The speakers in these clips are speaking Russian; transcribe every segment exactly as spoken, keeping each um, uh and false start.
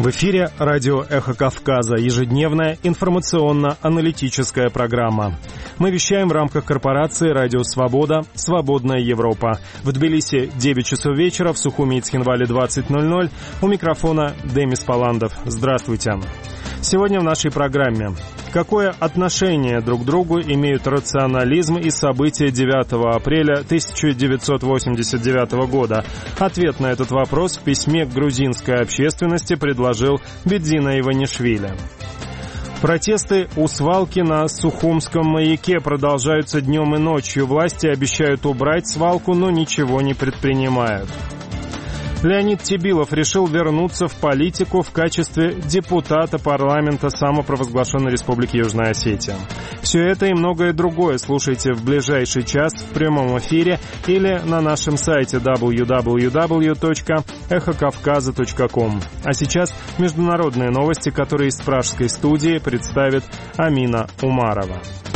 В эфире радио «Эхо Кавказа», ежедневная информационно-аналитическая программа. Мы вещаем в рамках корпорации «Радио Свобода. Свободная Европа». В Тбилиси девять часов вечера, в Сухуми и Цхинвале двадцать ноль ноль. У микрофона Демис Паландов. Здравствуйте. Сегодня в нашей программе. Какое отношение друг к другу имеют рационализм и события девятого апреля тысяча девятьсот восемьдесят девятого года? Ответ на этот вопрос в письме к грузинской общественности предложил Бедзина Иванишвили. Протесты у свалки на Сухумском маяке продолжаются днем и ночью. Власти обещают убрать свалку, но ничего не предпринимают. Леонид Тебилов решил вернуться в политику в качестве депутата парламента самопровозглашенной Республики Южная Осетия. Все это и многое другое слушайте в ближайший час в прямом эфире или на нашем сайте дабл ю дабл ю дабл ю точка эхо кавказа точка ком. А сейчас международные новости, которые из пражской студии представит Амина Умарова.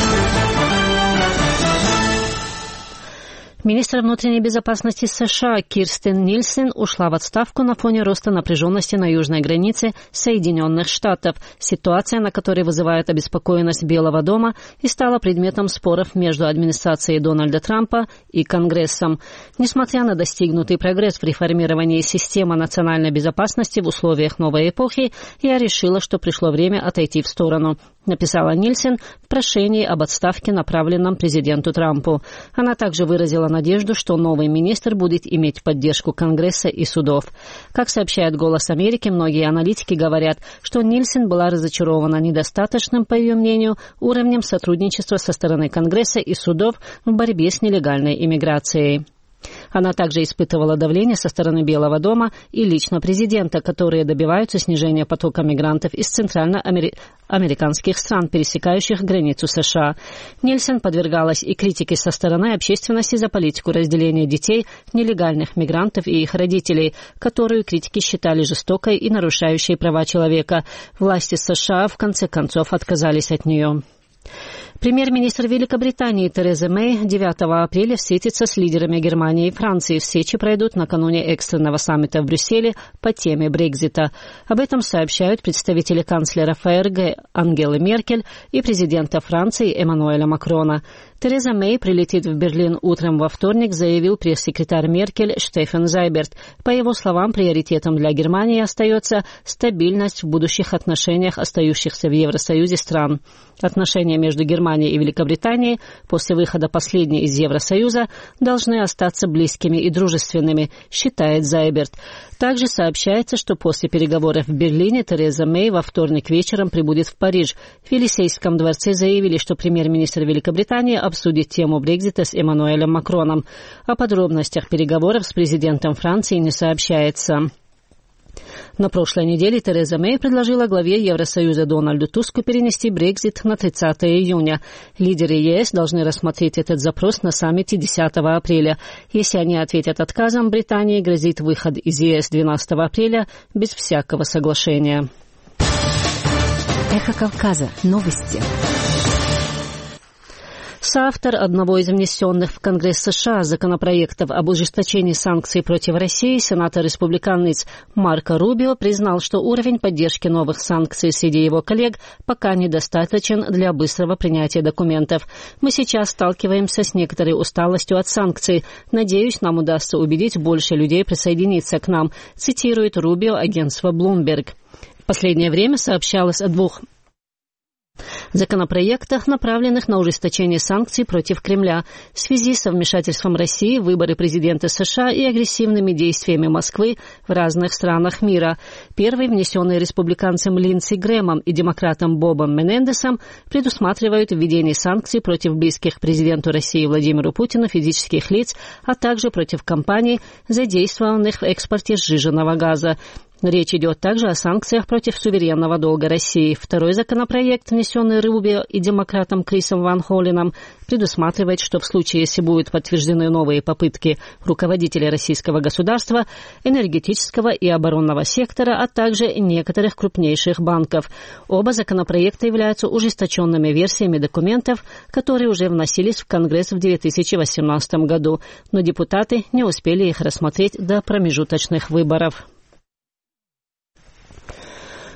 Министр внутренней безопасности США Кирстен Нильсен ушла в отставку на фоне роста напряженности на южной границе Соединенных Штатов, ситуация, на которой вызывает обеспокоенность Белого дома и стала предметом споров между администрацией Дональда Трампа и Конгрессом. Несмотря на достигнутый прогресс в реформировании системы национальной безопасности в условиях новой эпохи, я решила, что пришло время отойти в сторону, написала Нильсен в прошении об отставке, направленном президенту Трампу. Она также выразила надежду, что новый министр будет иметь поддержку Конгресса и судов. Как сообщает «Голос Америки», многие аналитики говорят, что Нильсен была разочарована недостаточным, по ее мнению, уровнем сотрудничества со стороны Конгресса и судов в борьбе с нелегальной иммиграцией. Она также испытывала давление со стороны Белого дома и лично президента, которые добиваются снижения потока мигрантов из центральноамериканских стран, пересекающих границу США. Нильсен подвергалась и критике со стороны общественности за политику разделения детей, нелегальных мигрантов и их родителей, которую критики считали жестокой и нарушающей права человека. Власти США в конце концов отказались от нее. Премьер-министр Великобритании Тереза Мэй девятого апреля встретится с лидерами Германии и Франции. Встречи пройдут накануне экстренного саммита в Брюсселе по теме Брексита. Об этом сообщают представители канцлера ФРГ Ангелы Меркель и президента Франции Эммануэля Макрона. Тереза Мэй прилетит в Берлин утром во вторник, заявил пресс-секретарь Меркель Штефан Зайберт. По его словам, приоритетом для Германии остается стабильность в будущих отношениях остающихся в Евросоюзе стран. Отношения между Германией и Великобританией после выхода последней из Евросоюза должны остаться близкими и дружественными, считает Зайберт. Также сообщается, что после переговоров в Берлине Тереза Мэй во вторник вечером прибудет в Париж. В Елисейском дворце заявили, что премьер-министр Великобритании обсудит тему Брексита с Эммануэлем Макроном. О подробностях переговоров с президентом Франции не сообщается. На прошлой неделе Тереза Мэй предложила главе Евросоюза Дональду Туску перенести Брексит на тридцатого июня. Лидеры ЕС должны рассмотреть этот запрос на саммите десятого апреля. Если они ответят отказом, Британии грозит выход из ЕС двенадцатого апреля без всякого соглашения. Эхо Кавказа. Новости. Соавтор одного из внесенных в Конгресс США законопроектов об ужесточении санкций против России, сенатор-республиканец Марко Рубио признал, что уровень поддержки новых санкций среди его коллег пока недостаточен для быстрого принятия документов. «Мы сейчас сталкиваемся с некоторой усталостью от санкций. Надеюсь, нам удастся убедить больше людей присоединиться к нам», цитирует Рубио агентство Bloomberg. В последнее время сообщалось о двух законопроектах, направленных на ужесточение санкций против Кремля в связи со вмешательством России в выборы президента США и агрессивными действиями Москвы в разных странах мира. Первый, внесенный республиканцем Линдси Грэмом и демократом Бобом Менендесом, предусматривает введение санкций против близких президенту России Владимиру Путину физических лиц, а также против компаний, задействованных в экспорте сжиженного газа. Речь идет также о санкциях против суверенного долга России. Второй законопроект, внесенный Рубио и демократом Крисом Ван Холленом, предусматривает, что в случае, если будут подтверждены новые попытки руководителей российского государства, энергетического и оборонного сектора, а также некоторых крупнейших банков. Оба законопроекта являются ужесточенными версиями документов, которые уже вносились в Конгресс в две тысячи восемнадцатом году, но депутаты не успели их рассмотреть до промежуточных выборов.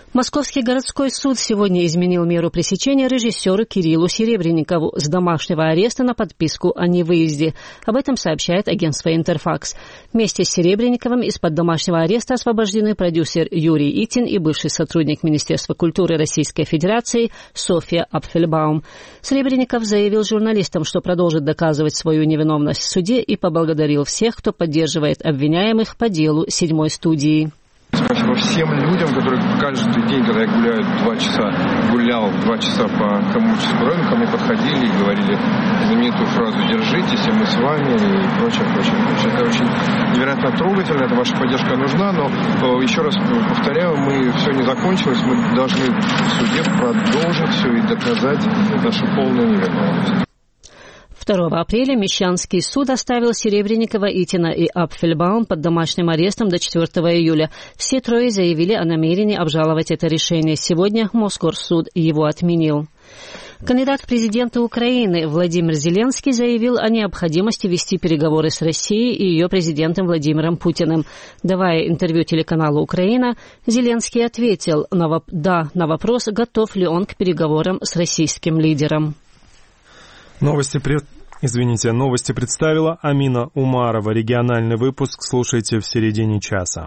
Московский городской суд сегодня изменил меру пресечения режиссеру Кириллу Серебренникову с домашнего ареста на подписку о невыезде. Об этом сообщает агентство «Интерфакс». Вместе с Серебренниковым из-под домашнего ареста освобождены продюсер Юрий Итин и бывший сотрудник Министерства культуры Российской Федерации Софья Апфельбаум. Серебренников заявил журналистам, что продолжит доказывать свою невиновность в суде, и поблагодарил всех, кто поддерживает обвиняемых по делу седьмой студии. Спасибо всем людям, которые каждый день, когда я гуляю два часа, гулял два часа по Коммуническому району, ко мне подходили и говорили знаменитую фразу «Держитесь, и мы с вами» и прочее, прочее, прочее. Это очень невероятно трогательно, эта ваша поддержка нужна, но еще раз повторяю, мы все не закончилось, мы должны в суде продолжить все и доказать нашу полную невиновность. второго апреля Мещанский суд оставил Серебренникова, Итина и Апфельбаум под домашним арестом до четвёртого июля. Все трое заявили о намерении обжаловать это решение. Сегодня Мосгорсуд его отменил. Кандидат в президенты Украины Владимир Зеленский заявил о необходимости вести переговоры с Россией и ее президентом Владимиром Путиным. Давая интервью телеканалу «Украина», Зеленский ответил на воп- «да» на вопрос, готов ли он к переговорам с российским лидером. Новости пред... Извините, новости представила Амина Умарова. Региональный выпуск слушайте в середине часа.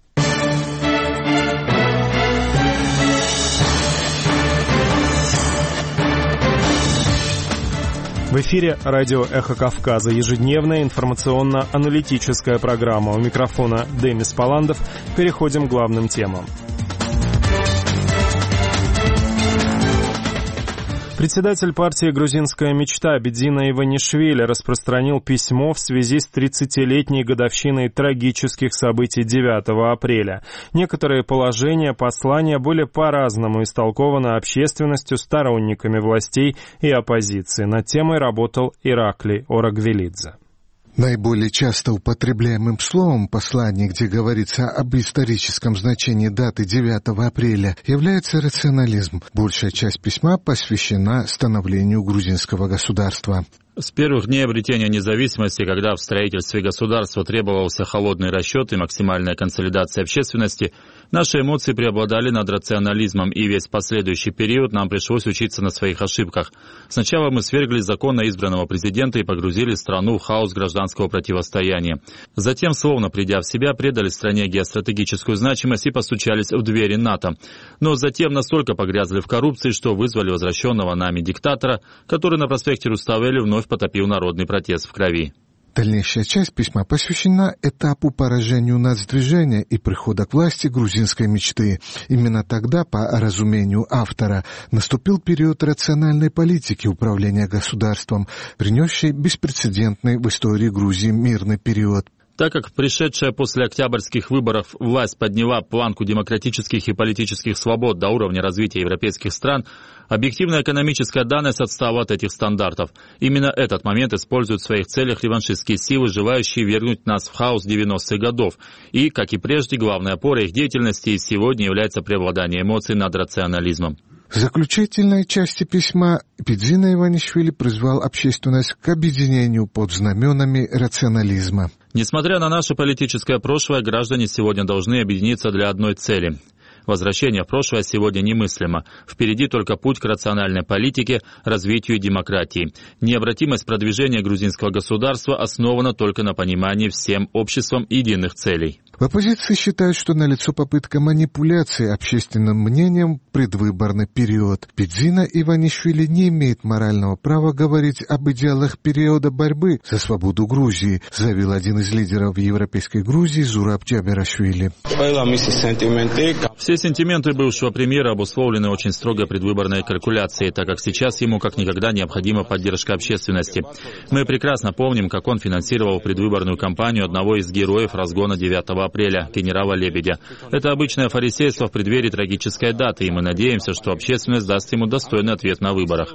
В эфире радио «Эхо Кавказа». Ежедневная информационно-аналитическая программа. У микрофона Демис Паландов. Переходим к главным темам. Председатель партии «Грузинская мечта» Бедзина Иванишвили распространил письмо в связи с тридцатилетней годовщиной трагических событий девятого апреля. Некоторые положения послания были по-разному истолкованы общественностью, сторонниками властей и оппозиции. Над темой работал Ираклий Орагвелидзе. Наиболее часто употребляемым словом послания, где говорится об историческом значении даты девятого апреля, является рационализм. Большая часть письма посвящена становлению грузинского государства. С первых дней обретения независимости, когда в строительстве государства требовался холодный расчет и максимальная консолидация общественности, наши эмоции преобладали над рационализмом, и весь последующий период нам пришлось учиться на своих ошибках. Сначала мы свергли законно избранного президента и погрузили страну в хаос гражданского противостояния. Затем, словно придя в себя, предали стране геостратегическую значимость и постучались в двери НАТО. Но затем настолько погрязли в коррупции, что вызвали возвращенного нами диктатора, который на проспекте Руставели вновь потопил народный протест в крови. Дальнейшая часть письма посвящена этапу поражению нацдвижения и прихода к власти грузинской мечты. Именно тогда, по разумению автора, наступил период рациональной политики управления государством, принесший беспрецедентный в истории Грузии мирный период. Так как пришедшая после октябрьских выборов власть подняла планку демократических и политических свобод до уровня развития европейских стран, объективная экономическая данность отстала от этих стандартов. Именно этот момент используют в своих целях реваншистские силы, желающие вергнуть нас в хаос девяностых годов. И, как и прежде, главной опорой их деятельности и сегодня является преобладание эмоций над рационализмом. В заключительной части письма Бедзина Иванишвили призвал общественность к объединению под знаменами рационализма. Несмотря на наше политическое прошлое, граждане сегодня должны объединиться для одной цели. Возвращение в прошлое сегодня немыслимо. Впереди только путь к рациональной политике, развитию и демократии. Необратимость продвижения грузинского государства основана только на понимании всем обществом единых целей. В оппозиции считают, что налицо попытка манипуляции общественным мнением в предвыборный период. Бедзина Иванишвили не имеет морального права говорить об идеалах периода борьбы за свободу Грузии, заявил один из лидеров европейской Грузии Зураб Джаберашвили. Все сентименты бывшего премьера обусловлены очень строго предвыборной калькуляцией, так как сейчас ему как никогда необходима поддержка общественности. Мы прекрасно помним, как он финансировал предвыборную кампанию одного из героев разгона девятого апреля, генерала Лебедя. Это обычное фарисейство в преддверии трагической даты, и мы надеемся, что общественность даст ему достойный ответ на выборах.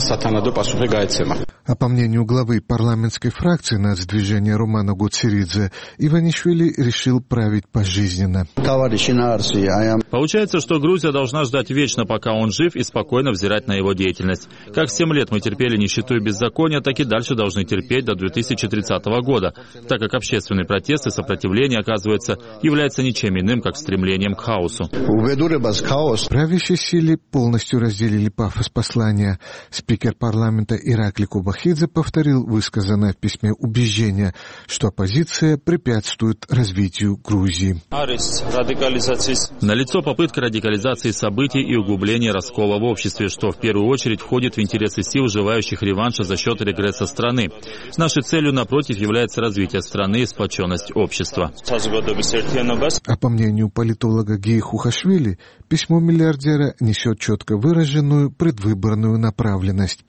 А по мнению главы парламентской фракции нацдвижения Романа Гоцеридзе, Иванишвили решил править пожизненно. Получается, что Грузия должна ждать вечно, пока он жив, и спокойно взирать на его деятельность. Как семь лет мы терпели нищету и беззаконие, так и дальше должны терпеть до две тысячи тридцатого года, так как общественный протест и сопротивление оказывают находится, является ничем иным, как стремлением к хаосу. Правящие силы полностью разделили пафос послания. Спикер парламента Иракли Кубахидзе повторил высказанное в письме убеждение, что оппозиция препятствует развитию Грузии. Налицо попытка радикализации событий и углубления раскола в обществе, что в первую очередь входит в интересы сил, желающих реванша за счет регресса страны. Нашей целью, напротив, является развитие страны и сплоченность общества. А по мнению политолога Гии Хухашвили, письмо миллиардера несет четко выраженную предвыборную направленность.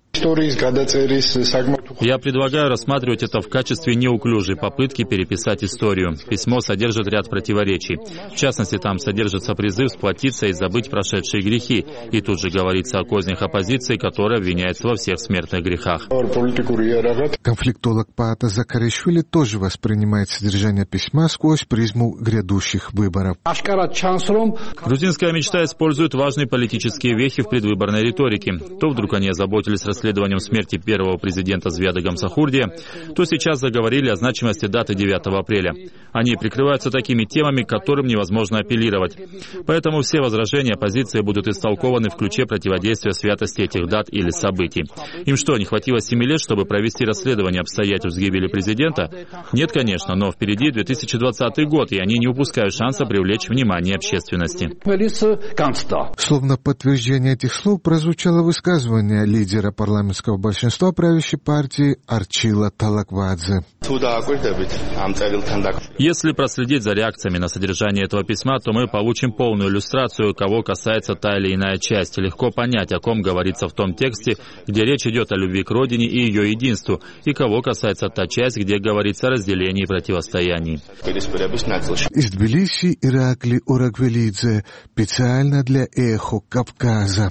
Я предлагаю рассматривать это в качестве неуклюжей попытки переписать историю. Письмо содержит ряд противоречий. В частности, там содержится призыв сплотиться и забыть прошедшие грехи. И тут же говорится о кознях оппозиции, которая обвиняется во всех смертных грехах. Конфликтолог Паата Закаришвили тоже воспринимает содержание письма сквозь призму грядущих выборов. Грузинская мечта использует важные политические вехи в предвыборной риторике. То вдруг они озаботились расследованием расследованием смерти первого президента Звиада Гамсахурдия, то сейчас заговорили о значимости даты девятого апреля. Они прикрываются такими темами, к которым невозможно апеллировать. Поэтому все возражения оппозиции будут истолкованы в ключе противодействия святости этих дат или событий. Им что, не хватило семи лет, чтобы провести расследование обстоятельств гибели президента? Нет, конечно, но впереди две тысячи двадцатый год, и они не упускают шанса привлечь внимание общественности. Словно подтверждение этих слов прозвучало высказывание лидера парламентского большинства правящей партии Арчила Талаквадзе. Если проследить за реакциями на содержание этого письма, то мы получим полную иллюстрацию, кого касается та или иная часть. Легко понять, о ком говорится в том тексте, где речь идет о любви к родине и ее единству, и кого касается та часть, где говорится о разделении и противостоянии. Из Тбилиси Иракли Ораквелидзе специально для «Эхо Кавказа».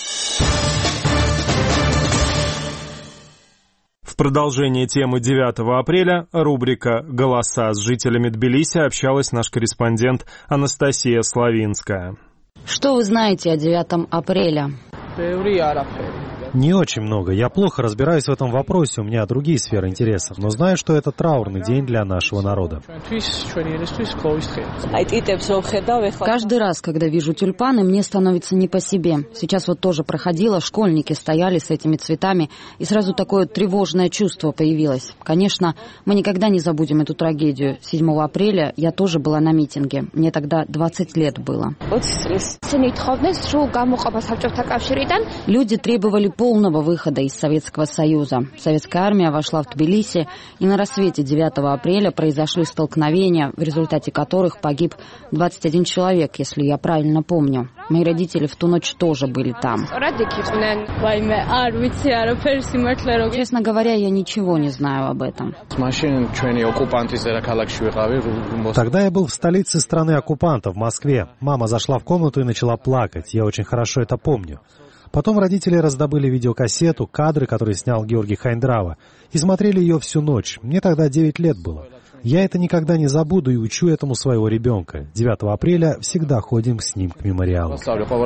В продолжение темы девятого апреля рубрика «Голоса» с жителями Тбилиси общалась наш корреспондент Анастасия Славинская. Что вы знаете о девятом апреля? Не очень много. Я плохо разбираюсь в этом вопросе, у меня другие сферы интересов, но знаю, что это траурный день для нашего народа. Каждый раз, когда вижу тюльпаны, мне становится не по себе. Сейчас вот тоже проходила, школьники стояли с этими цветами, и сразу такое тревожное чувство появилось. Конечно, мы никогда не забудем эту трагедию. седьмого апреля я тоже была на митинге. Мне тогда двадцать лет было. Люди требовали полного выхода из Советского Союза. Советская армия вошла в Тбилиси, и на рассвете девятого апреля произошли столкновения, в результате которых погиб двадцать один человек, если я правильно помню. Мои родители в ту ночь тоже были там. Честно говоря, я ничего не знаю об этом. Тогда я был в столице страны оккупанта, в Москве. Мама зашла в комнату и начала плакать. Я очень хорошо это помню. Потом родители раздобыли видеокассету, кадры, которые снял Георгий Хайндрава, и смотрели ее всю ночь. Мне тогда девять лет было. Я это никогда не забуду и учу этому своего ребенка. девятого апреля всегда ходим с ним к мемориалу.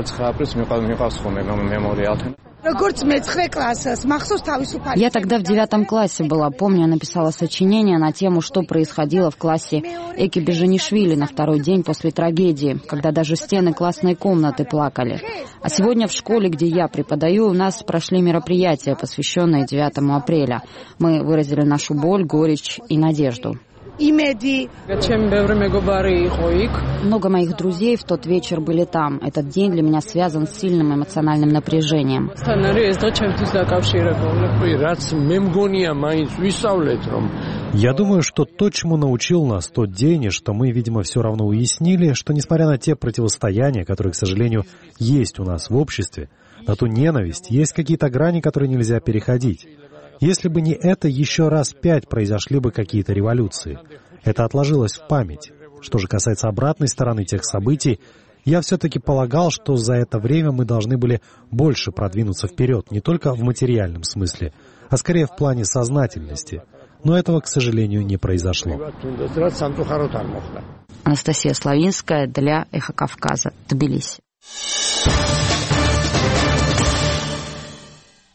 Я тогда в девятом классе была. Помню, я написала сочинение на тему, что происходило в классе Эки Бежанишвили на второй день после трагедии, когда даже стены классной комнаты плакали. А сегодня в школе, где я преподаю, у нас прошли мероприятия, посвященные девятому апреля. Мы выразили нашу боль, горечь и надежду. Много моих друзей в тот вечер были там. Этот день для меня связан с сильным эмоциональным напряжением. Я думаю, что то, чему научил нас тот день, и что мы, видимо, все равно уяснили, что несмотря на те противостояния, которые, к сожалению, есть у нас в обществе, на ту ненависть, есть какие-то грани, которые нельзя переходить. Если бы не это, еще раз пять произошли бы какие-то революции. Это отложилось в память. Что же касается обратной стороны тех событий, я все-таки полагал, что за это время мы должны были больше продвинуться вперед, не только в материальном смысле, а скорее в плане сознательности. Но этого, к сожалению, не произошло. Анастасия Славинская для «Эхо Кавказа», Тбилиси.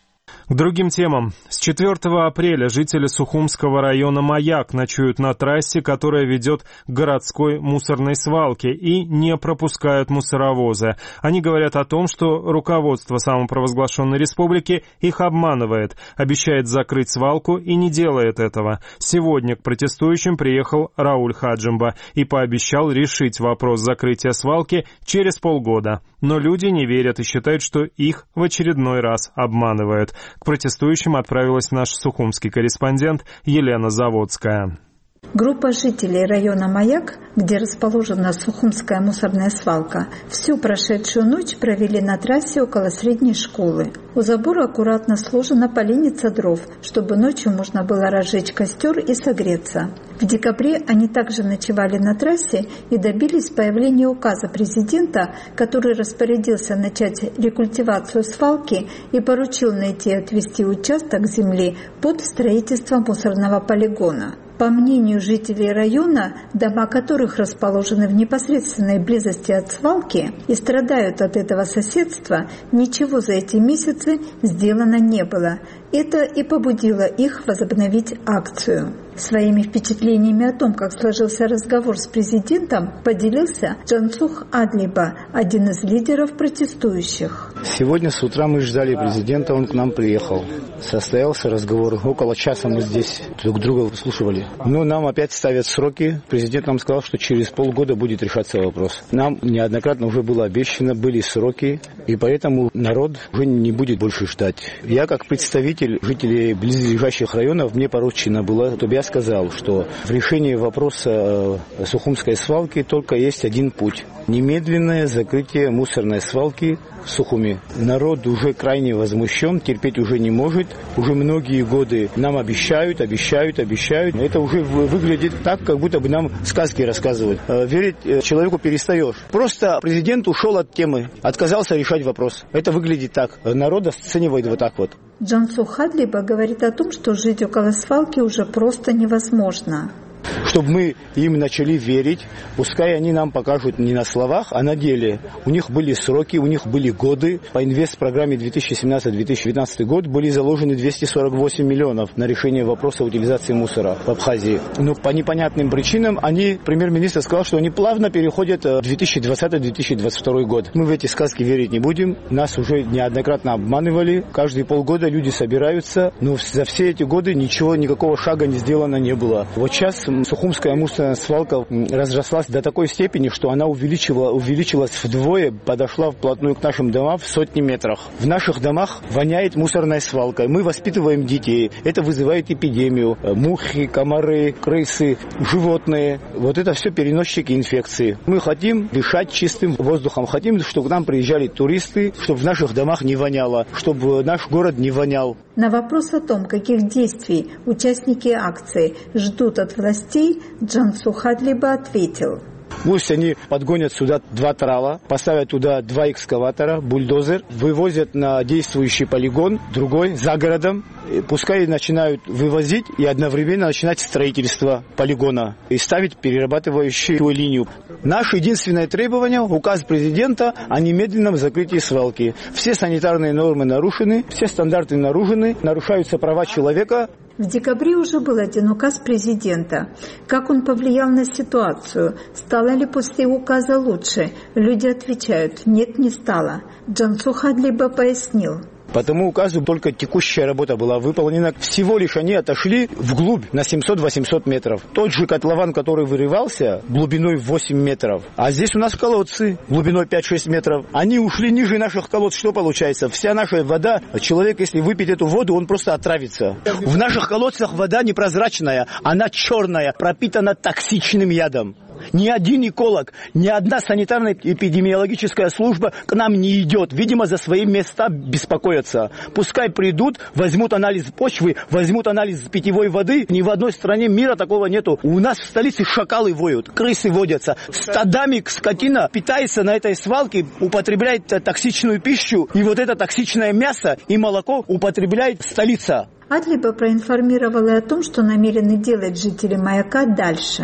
К другим темам. С четвёртого апреля жители Сухумского района Маяк ночуют на трассе, которая ведет к городской мусорной свалке, и не пропускают мусоровозы. Они говорят о том, что руководство самопровозглашенной республики их обманывает, обещает закрыть свалку и не делает этого. Сегодня к протестующим приехал Рауль Хаджимба и пообещал решить вопрос закрытия свалки через полгода. Но люди не верят и считают, что их в очередной раз обманывают. К протестующим отправилась наш сухумский корреспондент Елена Заводская. Группа жителей района Маяк, где расположена Сухумская мусорная свалка, всю прошедшую ночь провели на трассе около средней школы. У забора аккуратно сложена поленница дров, чтобы ночью можно было разжечь костер и согреться. В декабре они также ночевали на трассе и добились появления указа президента, который распорядился начать рекультивацию свалки и поручил найти и отвести участок земли под строительство мусорного полигона. По мнению жителей района, дома которых расположены в непосредственной близости от свалки и страдают от этого соседства, ничего за эти месяцы сделано не было. Это и побудило их возобновить акцию. Своими впечатлениями о том, как сложился разговор с президентом, поделился Джансух Адлиба, один из лидеров протестующих. Сегодня с утра мы ждали президента, он к нам приехал. Состоялся разговор. Около часа мы здесь друг друга слушали. Но нам опять ставят сроки. Президент нам сказал, что через полгода будет решаться вопрос. Нам неоднократно уже было обещано, были сроки, и поэтому народ уже не будет больше ждать. Я как представитель жителей близлежащих районов, мне поручено было, чтобы я сказал, что в решении вопроса Сухумской свалки только есть один путь. Немедленное закрытие мусорной свалки в Сухуме. Народ уже крайне возмущен, терпеть уже не может. Уже многие годы нам обещают, обещают, обещают. Это уже выглядит так, как будто бы нам сказки рассказывают. Верить человеку перестаешь. Просто президент ушел от темы, отказался решать вопрос. Это выглядит так. Народ оценивает вот так вот. Джансух Хадлиба говорит о том, что жить около свалки уже просто невозможно. Чтобы мы им начали верить, пускай они нам покажут не на словах, а на деле. У них были сроки, у них были годы. По инвестпрограмме две тысячи семнадцатый — две тысячи девятнадцатый год были заложены двести сорок восемь миллионов на решение вопроса утилизации мусора в Абхазии. Но по непонятным причинам они, премьер-министр сказал, что они плавно переходят в две тысячи двадцатый — две тысячи двадцать второй год. Мы в эти сказки верить не будем. Нас уже неоднократно обманывали. Каждые полгода люди собираются, но за все эти годы ничего, никакого шага не сделано не было. Вот сейчас Сухумская мусорная свалка разрослась до такой степени, что она увеличила, увеличилась вдвое, подошла вплотную к нашим домам в сотни метрах. В наших домах воняет мусорной свалкой. Мы воспитываем детей. Это вызывает эпидемию. Мухи, комары, крысы, животные. Вот это все переносчики инфекции. Мы хотим дышать чистым воздухом. Хотим, чтобы к нам приезжали туристы, чтобы в наших домах не воняло, чтобы наш город не вонял. На вопрос о том, каких действий участники акции ждут от властей, Джансух Адлиба ответил. Пусть они подгонят сюда два трала, поставят туда два экскаватора, бульдозер, вывозят на действующий полигон, другой, за городом. Пускай начинают вывозить и одновременно начинать строительство полигона и ставить перерабатывающую линию. Наше единственное требование – указ президента о немедленном закрытии свалки. Все санитарные нормы нарушены, все стандарты нарушены, нарушаются права человека. В декабре уже был один указ президента. Как он повлиял на ситуацию? Стало ли после указа лучше? Люди отвечают: нет, не стало. Джансух Адлиба пояснил. По тому указу только текущая работа была выполнена. Всего лишь они отошли вглубь на семьсот-восемьсот метров. Тот же котлован, который вырывался, глубиной восемь метров. А здесь у нас колодцы глубиной пять-шесть метров. Они ушли ниже наших колодц. Что получается? Вся наша вода, человек, если выпить эту воду, он просто отравится. В наших колодцах вода непрозрачная, она черная, пропитана токсичным ядом. Ни один эколог, ни одна санитарная эпидемиологическая служба к нам не идет. Видимо, за свои места беспокоятся. Пускай придут, возьмут анализ почвы, возьмут анализ питьевой воды. Ни в одной стране мира такого нету. У нас в столице шакалы воют, крысы водятся. Стадами скотина питается на этой свалке, употребляет токсичную пищу. И вот это токсичное мясо и молоко употребляет столица. Адлиба проинформировала о том, что намерены делать жители Маяка дальше.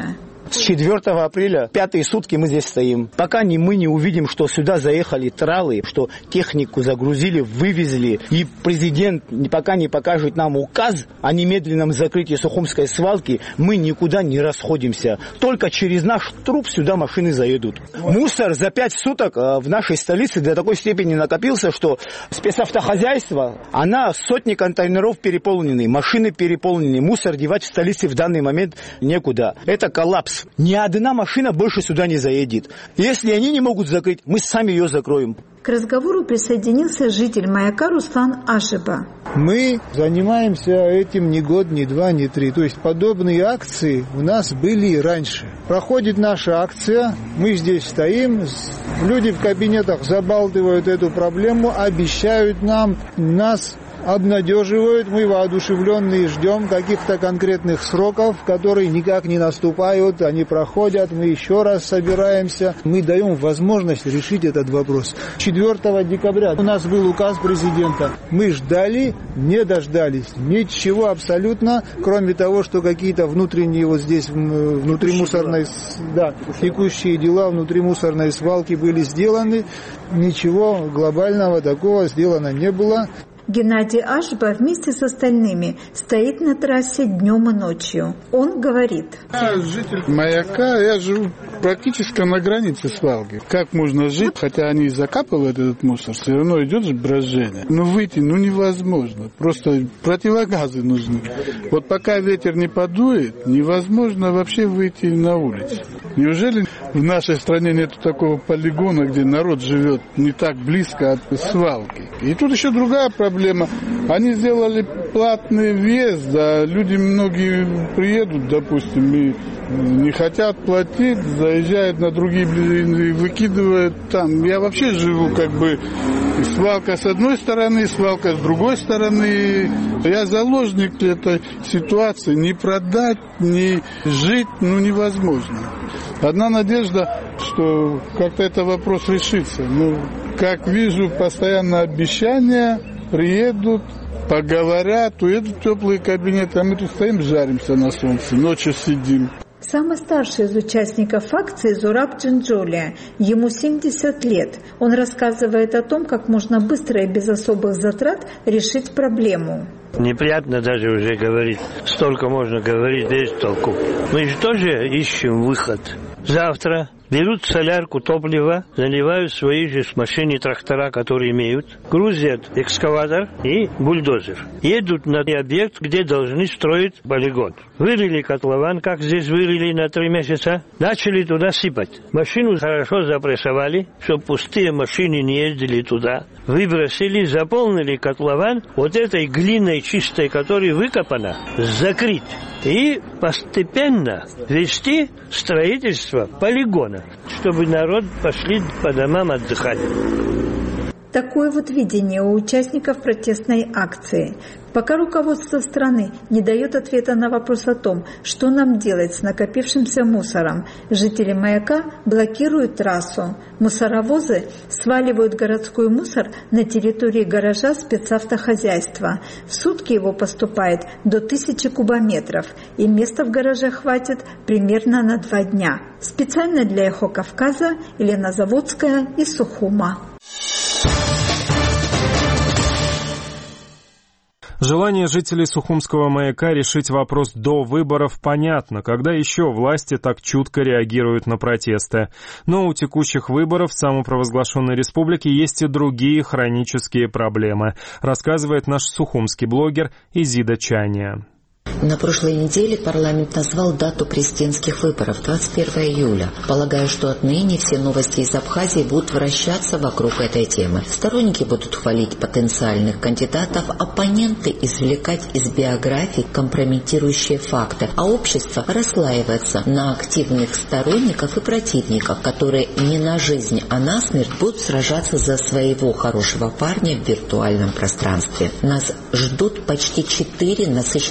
С четвёртого апреля, пятые сутки мы здесь стоим. Пока не, мы не увидим, что сюда заехали тралы, что технику загрузили, вывезли, и президент пока не покажет нам указ о немедленном закрытии Сухумской свалки, мы никуда не расходимся. Только через наш труп сюда машины заедут. Мусор за пять суток в нашей столице до такой степени накопился, что спецавтохозяйство, она сотни контейнеров переполнены, машины переполнены, мусор девать в столице в данный момент некуда. Это коллапс. Ни одна машина больше сюда не заедет. Если они не могут закрыть, мы сами ее закроем. К разговору присоединился житель Маяка Руслан Ашиба. Мы занимаемся этим не год, не два, не три. То есть подобные акции у нас были и раньше. Проходит наша акция, мы здесь стоим, люди в кабинетах забалтывают эту проблему, обещают нам, нас обнадеживают, мы воодушевленные ждем каких-то конкретных сроков, которые никак не наступают, они проходят, мы еще раз собираемся, мы даем возможность решить этот вопрос. четвёртого декабря у нас был указ президента, мы ждали, не дождались, ничего абсолютно, кроме того, что какие-то внутренние вот здесь, внутри мусорной, да, текущие дела внутри мусорной свалки были сделаны, ничего глобального такого сделано не было. Геннадий Ашба вместе с остальными стоит на трассе днем и ночью. Он говорит: я житель Маяка, я живу практически на границе свалки. Как можно жить, хотя они закапывают этот мусор, все равно идет же брожение. Но выйти ну невозможно, просто противогазы нужны. Вот пока ветер не подует, невозможно вообще выйти на улицу. Неужели в нашей стране нет такого полигона, где народ живет не так близко от свалки? И тут еще другая проблема. Они сделали платный въезд, а люди многие приедут, допустим, и не хотят платить, заезжают на другие блины, выкидывают там. Я вообще живу как бы свалка с одной стороны, свалка с другой стороны. Я заложник этой ситуации. Не продать, не жить, ну невозможно. Одна надежда, что как-то этот вопрос решится. Ну, как вижу, постоянно обещания, приедут, поговорят, уедут в теплые кабинеты, а мы тут стоим, жаримся на солнце, ночью сидим. Самый старший из участников акции Зураб Джинджолия. Ему семьдесят лет. Он рассказывает о том, как можно быстро и без особых затрат решить проблему. Неприятно даже уже говорить. Столько можно говорить, без толку. Мы же тоже ищем выход. Завтра берут солярку, топливо, заливают свои же машины, трактора, которые имеют, грузят экскаватор и бульдозер. Едут на объект, где должны строить полигон. Вырыли котлован, как здесь вырыли на три месяца, начали туда сыпать. Машину хорошо запрессовали, чтобы пустые машины не ездили туда. Выбросили, заполнили котлован вот этой глиной чистой, которая выкопана, закрыть. И постепенно вести строительство полигона, чтобы народ пошли по домам отдыхать. Такое вот видение у участников протестной акции. Пока руководство страны не дает ответа на вопрос о том, что нам делать с накопившимся мусором, жители Маяка блокируют трассу. Мусоровозы сваливают городской мусор на территории гаража спецавтохозяйства. В сутки его поступает до тысячи кубометров, и места в гараже хватит примерно на два дня. Специально для Эхо Кавказа Елена Заводская из Сухума. Желание жителей Сухумского Маяка решить вопрос до выборов понятно, когда еще власти так чутко реагируют на протесты. Но у текущих выборов в самопровозглашенной республике есть и другие хронические проблемы, рассказывает наш сухумский блогер Изида Чания. На прошлой неделе парламент назвал дату президентских выборов – двадцать первого июля. Полагаю, что отныне все новости из Абхазии будут вращаться вокруг этой темы. Сторонники будут хвалить потенциальных кандидатов, оппоненты извлекать из биографий компрометирующие факты, а общество расслаивается на активных сторонников и противников, которые не на жизнь, а на смерть будут сражаться за своего хорошего парня в виртуальном пространстве. Нас ждут почти четыре насыщенных агитации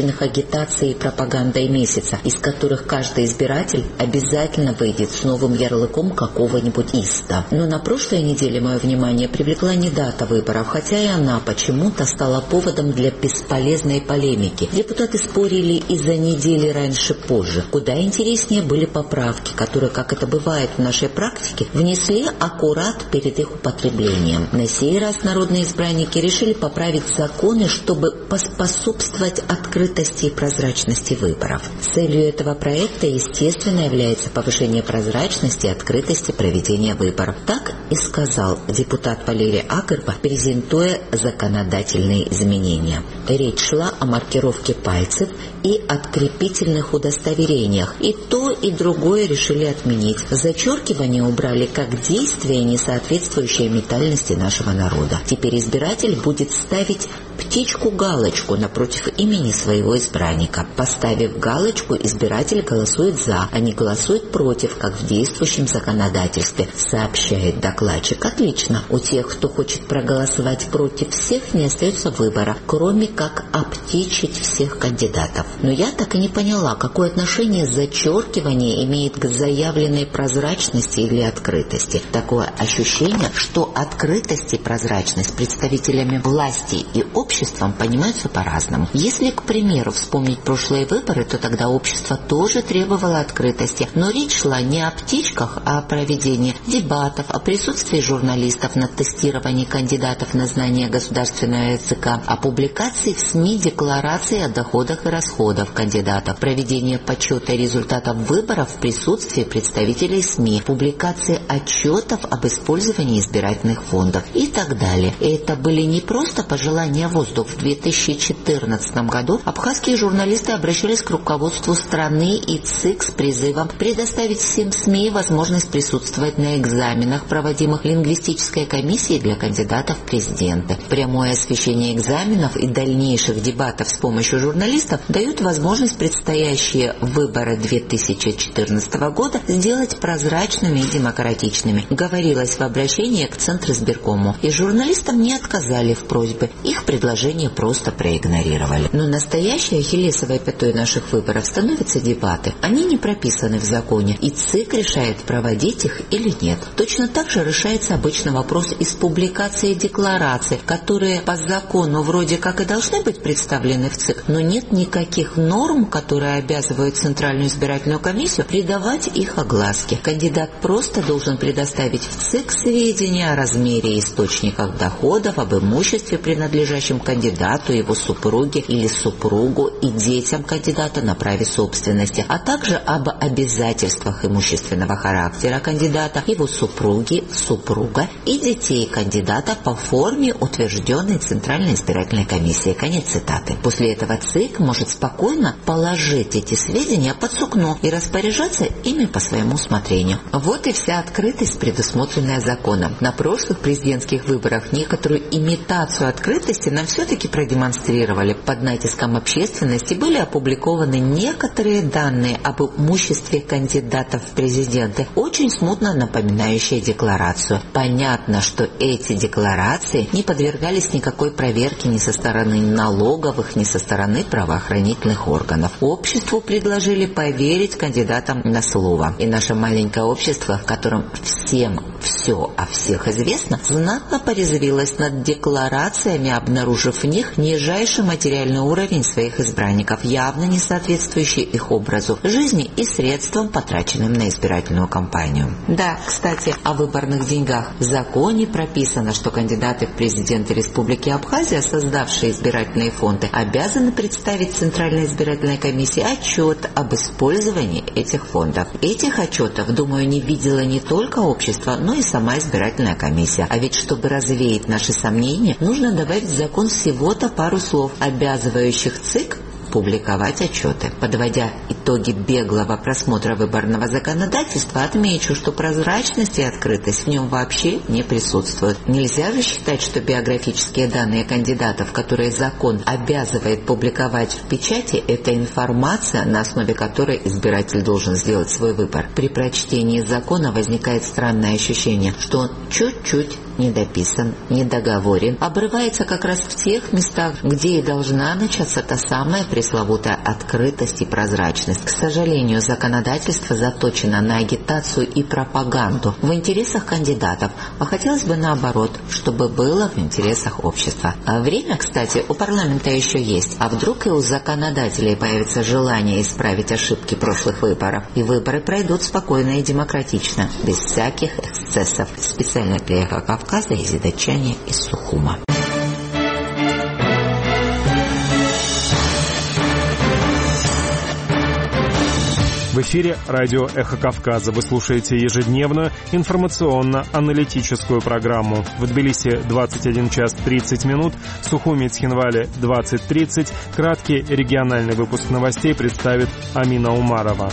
агитацией и пропагандой месяца, из которых каждый избиратель обязательно выйдет с новым ярлыком какого-нибудь иста. Но на прошлой неделе мое внимание привлекла не дата выборов, хотя и она почему-то стала поводом для бесполезной полемики. Депутаты спорили из-за недели раньше-позже. Куда интереснее были поправки, которые, как это бывает в нашей практике, внесли аккурат перед их употреблением. На сей раз народные избранники решили поправить законы, чтобы поспособствовать открытости и прозрачности выборов. Целью этого проекта, естественно, является повышение прозрачности и открытости проведения выборов. Так и сказал депутат Валерий Агырба, презентуя законодательные изменения. Речь шла о маркировке пальцев и открепительных удостоверениях. И то, и другое решили отменить. Зачеркивание убрали как действие, не соответствующее ментальности нашего народа. Теперь избиратель будет ставить птичку-галочку напротив имени своего избранника. Поставив галочку, избиратель голосует «за», а не голосует «против», как в действующем законодательстве, сообщает докладчик. Отлично. У тех, кто хочет проголосовать против всех, не остается выбора, кроме как обтичить всех кандидатов. Но я так и не поняла, какое отношение зачеркивание имеет к заявленной прозрачности или открытости. Такое ощущение, что открытость и прозрачность представителями власти и обществом понимаются по-разному. Если, к примеру, вспомнить прошлые выборы, то тогда общество тоже требовало открытости. Но речь шла не о птичках, а о проведении дебатов, о присутствии журналистов на тестировании кандидатов на знание государственного языка, о публикации в СМИ деклараций о доходах и расходах кандидатов, проведение подсчета результатов выборов в присутствии представителей СМИ, публикации отчетов об использовании избирательных фондов и так далее. И это были не просто пожелания воздух. В две тысячи четырнадцатом году абхазские журналисты обращались к руководству страны и ЦИК с призывом предоставить всем СМИ возможность присутствовать на экзаменах, проводимых лингвистической комиссией для кандидатов в президенты. Прямое освещение экзаменов и дальнейших дебатов с помощью журналистов дают возможность предстоящие выборы две тысячи четырнадцатого года сделать прозрачными и демократичными, говорилось в обращении к Центризбиркому. И журналистам не отказали в просьбе, их предложение просто проигнорировали. Но настоящей ахиллесовой пятой наших выборов становятся дебаты. Они не прописаны в законе, и ЦИК решает, проводить их или нет. Точно так же решается обычно вопрос из публикации деклараций, которые по закону вроде как и должны быть представлены в ЦИК, но нет никаких норм, которые обязывают Центральную избирательную комиссию придавать их огласке. Кандидат просто должен предоставить в ЦИК сведения о размере и источниках доходов, об имуществе, принадлежащем кандидату, его супруге или супругу и детям кандидата на праве собственности, а также об обязательствах имущественного характера кандидата, его супруги, супруга и детей кандидата по форме, утвержденной Центральной избирательной комиссией. Конец цитаты. После этого ЦИК может спокойно положить эти сведения под сукно и распоряжаться ими по своему усмотрению. Вот и вся открытость, предусмотренная законом. На прошлых президентских выборах некоторую имитацию открытости нам все-таки продемонстрировали. Под натиском общественности были опубликованы некоторые данные об имуществе кандидатов в президенты, очень смутно напоминающие декларацию. Понятно, что эти декларации не подвергались никакой проверке ни со стороны налоговых, ни со стороны правоохранительных органов. Обществу предложили поверить кандидатам на слово. И наше маленькое общество, в котором всем все о всех известно, знатно порезвилось над декларациями, обнаружив в них нижайший материальный уровень своих избранников, явно не соответствующий их образу жизни и средствам, потраченным на избирательную кампанию. Да, кстати, о выборных деньгах. В законе прописано, что кандидаты в президенты Республики Абхазия, создавшие избирательные фонды, обязаны представить Центральной избирательной комиссии отчет об использовании этих фондов. Этих отчетов, думаю, не видела не только общество, но и сама избирательная комиссия. А ведь, чтобы развеять наши сомнения, нужно добавить в закон всего-то пару слов, обязывающих ЦИК публиковать отчеты. Подводя итог итоги беглого просмотра выборного законодательства, отмечу, что прозрачность и открытость в нем вообще не присутствуют. Нельзя же считать, что биографические данные кандидатов, которые закон обязывает публиковать в печати, это информация, на основе которой избиратель должен сделать свой выбор. При прочтении закона возникает странное ощущение, что он чуть-чуть недописан, недоговорен, обрывается как раз в тех местах, где и должна начаться та самая пресловутая открытость и прозрачность. К сожалению, законодательство заточено на агитацию и пропаганду в интересах кандидатов, а хотелось бы наоборот, чтобы было в интересах общества. А время, кстати, у парламента еще есть, а вдруг и у законодателей появится желание исправить ошибки прошлых выборов, и выборы пройдут спокойно и демократично, без всяких эксцессов. Специально для Эхо Кавказа из Датчане из Сухума. В эфире радио «Эхо Кавказа». Вы слушаете ежедневную информационно-аналитическую программу. В Тбилиси двадцать один час тридцать минут, в Сухуми и Цхинвале двадцать тридцать. Краткий региональный выпуск новостей представит Амина Умарова.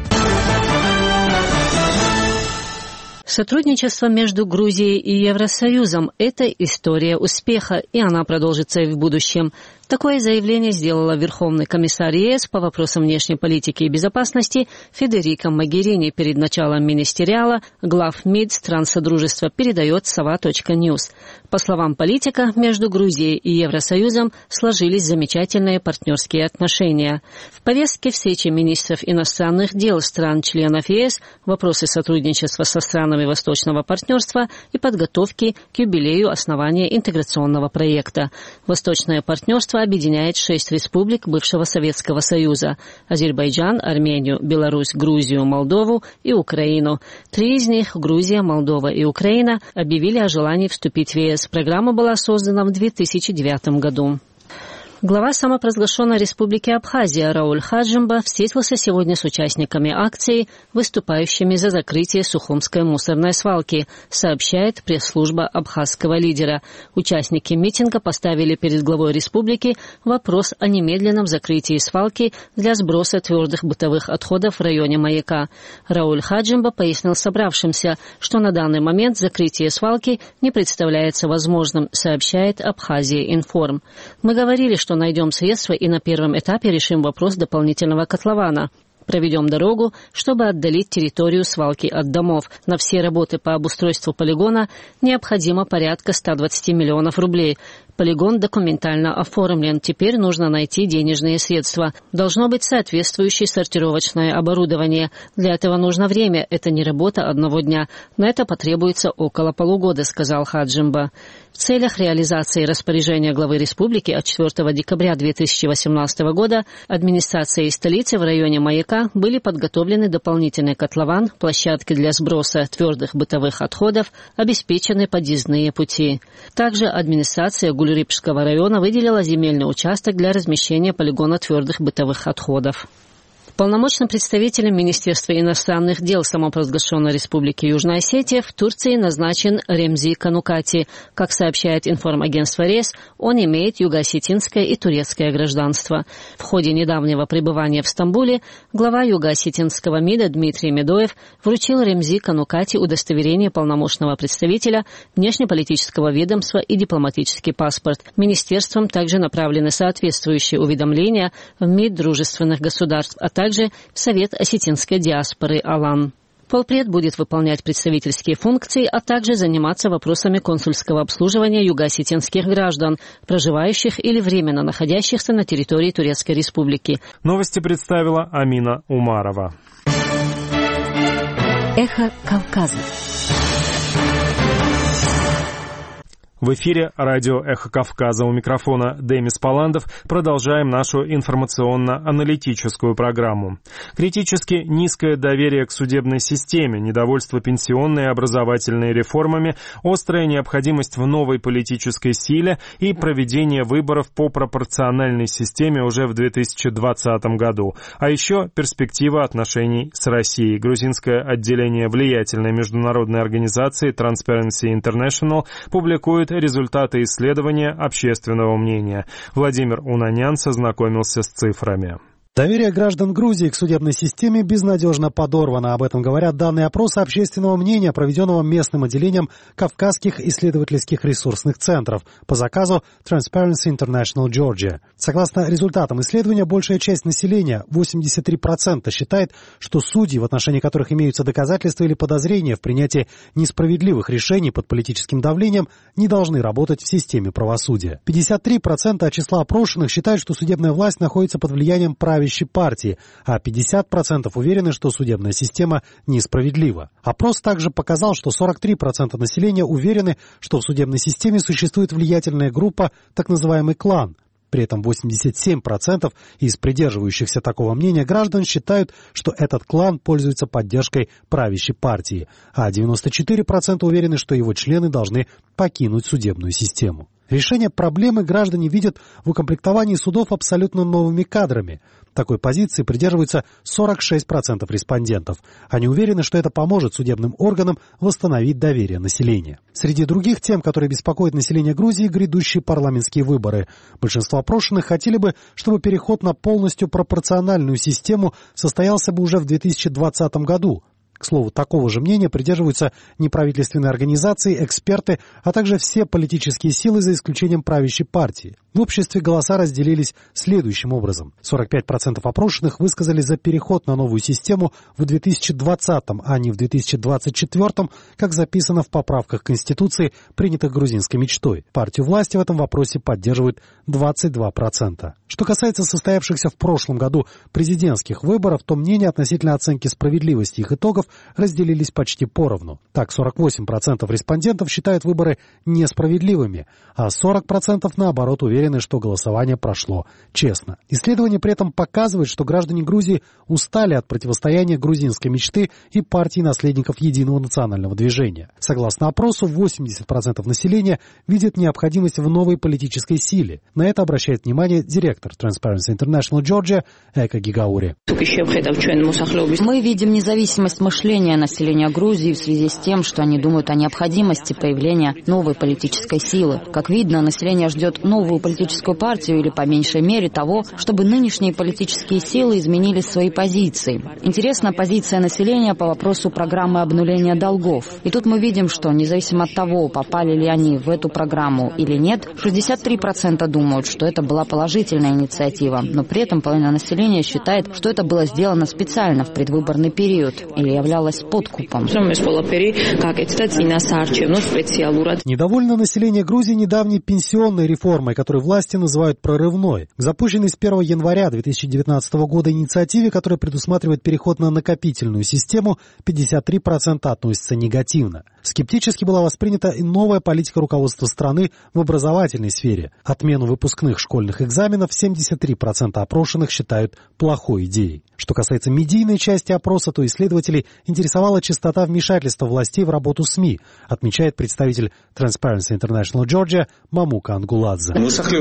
Сотрудничество между Грузией и Евросоюзом – это история успеха, и она продолжится и в будущем. Такое заявление сделала Верховный комиссар ЕС по вопросам внешней политики и безопасности Федерико Могерини перед началом министериала глав МИД стран Содружества, передает Сова.Ньюс. По словам политика, между Грузией и Евросоюзом сложились замечательные партнерские отношения. В повестке встречи министров иностранных дел стран-членов ЕС вопросы сотрудничества со странами Восточного партнерства и подготовки к юбилею основания интеграционного проекта. Восточное партнерство объединяет шесть республик бывшего Советского Союза – Азербайджан, Армению, Беларусь, Грузию, Молдову и Украину. Три из них – Грузия, Молдова и Украина – объявили о желании вступить в ЕС. Программа была создана в две тысячи девятом году. Глава самопровозглашенной республики Абхазия Рауль Хаджимба встретился сегодня с участниками акции, выступающими за закрытие Сухумской мусорной свалки, сообщает пресс-служба абхазского лидера. Участники митинга поставили перед главой республики вопрос о немедленном закрытии свалки для сброса твердых бытовых отходов в районе Маяка. Рауль Хаджимба пояснил собравшимся, что на данный момент закрытие свалки не представляется возможным, сообщает Абхазия Информ. Мы говорили, что найдем средства и на первом этапе решим вопрос дополнительного котлована. Проведем дорогу, чтобы отдалить территорию свалки от домов. На все работы по обустройству полигона необходимо порядка ста двадцати миллионов рублей. Полигон документально оформлен. Теперь нужно найти денежные средства. Должно быть соответствующее сортировочное оборудование. Для этого нужно время. Это не работа одного дня. Но это потребуется около полугода, сказал Хаджимба. В целях реализации распоряжения главы республики от четвёртого декабря две тысячи восемнадцатого года администрацией столицы в районе Маяка были подготовлены дополнительный котлован, площадки для сброса твердых бытовых отходов, обеспечены подъездные пути. Также администрация Гульрипского района выделила земельный участок для размещения полигона твердых бытовых отходов. Полномочным представителем Министерства иностранных дел самопровозглашенной Республики Южная Осетия в Турции назначен Ремзи Канукати. Как сообщает информагентство РЕС, он имеет юго-осетинское и турецкое гражданство. В ходе недавнего пребывания в Стамбуле глава юго-осетинского МИДа Дмитрий Медоев вручил Ремзи Канукати удостоверение полномочного представителя, внешнеполитического ведомства и дипломатический паспорт. Министерством также направлены соответствующие уведомления в МИД дружественных государств, а также также в Совет осетинской диаспоры «Алан». Полпред будет выполнять представительские функции, а также заниматься вопросами консульского обслуживания юго-осетинских граждан, проживающих или временно находящихся на территории Турецкой Республики. Новости представила Амина Умарова. Эхо Кавказа. В эфире радио «Эхо Кавказа». У микрофона Демис Паландов. Продолжаем нашу информационно-аналитическую программу. Критически низкое доверие к судебной системе, недовольство пенсионной и образовательной реформами, острая необходимость в новой политической силе и проведение выборов по пропорциональной системе уже в две тысячи двадцатом году. А еще перспектива отношений с Россией. Грузинское отделение влиятельной международной организации Transparency International публикует результаты исследования общественного мнения. Владимир Унанян сознакомился с цифрами. Доверие граждан Грузии к судебной системе безнадежно подорвано. Об этом говорят данные опроса общественного мнения, проведенного местным отделением Кавказских исследовательских ресурсных центров по заказу Transparency International Georgia. Согласно результатам исследования, большая часть населения, восемьдесят три процента, считает, что судьи, в отношении которых имеются доказательства или подозрения в принятии несправедливых решений под политическим давлением, не должны работать в системе правосудия. пятьдесят три процента от числа опрошенных считают, что судебная власть находится под влиянием правительства партии, а пятьдесят процентов уверены, что судебная система несправедлива. Опрос также показал, что сорок три процента населения уверены, что в судебной системе существует влиятельная группа, так называемый клан. При этом восемьдесят семь процентов из придерживающихся такого мнения граждан считают, что этот клан пользуется поддержкой правящей партии, а девяносто четыре процента уверены, что его члены должны покинуть судебную систему. Решение проблемы граждане видят в укомплектовании судов абсолютно новыми кадрами. Такой позиции придерживаются сорок шесть процентов респондентов. Они уверены, что это поможет судебным органам восстановить доверие населения. Среди других тем, которые беспокоят население Грузии, грядущие парламентские выборы. Большинство опрошенных хотели бы, чтобы переход на полностью пропорциональную систему состоялся бы уже в две тысячи двадцатом году. К слову, такого же мнения придерживаются неправительственные организации, эксперты, а также все политические силы, за исключением правящей партии. В обществе голоса разделились следующим образом. сорок пять процентов опрошенных высказали за переход на новую систему в две тысячи двадцатом, а не в две тысячи двадцать четвёртом, как записано в поправках Конституции, принятых грузинской мечтой. Партию власти в этом вопросе поддерживают двадцать два процента. Что касается состоявшихся в прошлом году президентских выборов, то мнения относительно оценки справедливости их итогов разделились почти поровну. Так, сорок восемь процентов респондентов считают выборы несправедливыми, а сорок процентов наоборот уверены, что голосование прошло честно. Исследование при этом показывает, что граждане Грузии устали от противостояния грузинской мечты и партии наследников единого национального движения. Согласно опросу, восемьдесят процентов населения видит необходимость в новой политической силе. На это обращает внимание директор Transparency International Georgia Эка Гигаури. Мы видим независимость мышления населения Грузии в связи с тем, что они думают о необходимости появления новой политической силы. Как видно, население ждет новую политическую партию или, по меньшей мере, того, чтобы нынешние политические силы изменили свои позиции. Интересна позиция населения по вопросу программы обнуления долгов. И тут мы видим, что независимо от того, попали ли они в эту программу или нет, шестьдесят три процента думают, что это была положительная инициатива, но при этом половина населения считает, что это было сделано специально в предвыборный период или являлось подкупом. Недовольно население Грузии недавней пенсионной реформой, которую власти называют прорывной. К запущенной с первого января две тысячи девятнадцатого года инициативе, которая предусматривает переход на накопительную систему, пятьдесят три процента относятся негативно. Скептически была воспринята и новая политика руководства страны в образовательной сфере. Отмену выпускных школьных экзаменов семьдесят три процента опрошенных считают плохой идеей. Что касается медийной части опроса, то исследователей интересовала частота вмешательства властей в работу СМИ, отмечает представитель Transparency International Georgia Мамука Ангуладзе.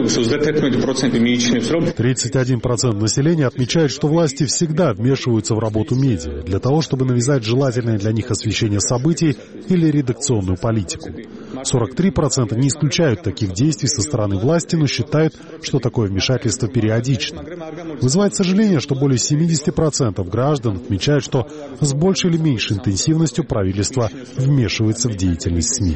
тридцать один процент населения отмечает, что власти всегда вмешиваются в работу медиа для того, чтобы навязать желательное для них освещение событий или редакционную политику. сорок три процента не исключают таких действий со стороны власти, но считают, что такое вмешательство периодично. Вызывает сожаление, что более семьдесят процентов граждан отмечают, что с большей или меньшей интенсивностью правительство вмешивается в деятельность СМИ.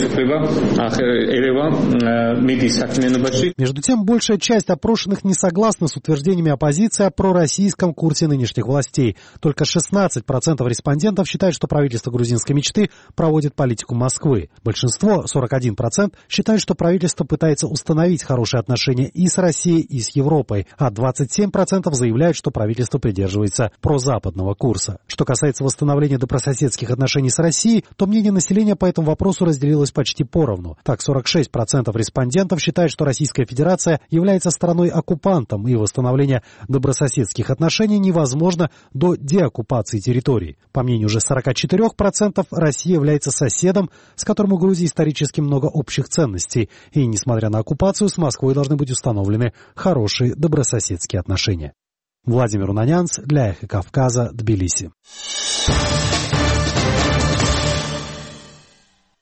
Между тем, большая часть опрошенных не согласна с утверждениями оппозиции о пророссийском курсе нынешних властей. Только шестнадцать процентов респондентов считают, что правительство грузинской мечты проводит политику Москвы. Большинство, сорок один процент, считают, что правительство пытается установить хорошие отношения и с Россией, и с Европой, а двадцать семь процентов заявляют, что правительство придерживается прозападного курса. Что касается восстановления добрососедских отношений с Россией, то мнение населения по этому вопросу разделилось почти поровну. Так, сорок шесть процентов респондентов считают, что Российская Федерация является страной-оккупантом, и восстановление добрососедских отношений невозможно до деоккупации территорий. По мнению же сорок четыре процента, Россия является соседом, с которым у Грузии исторически много общих ценностей, и, несмотря на оккупацию, с Москвой должны быть установлены хорошие добрососедские отношения. Владимир Унанянц для Эхо Кавказа, Тбилиси.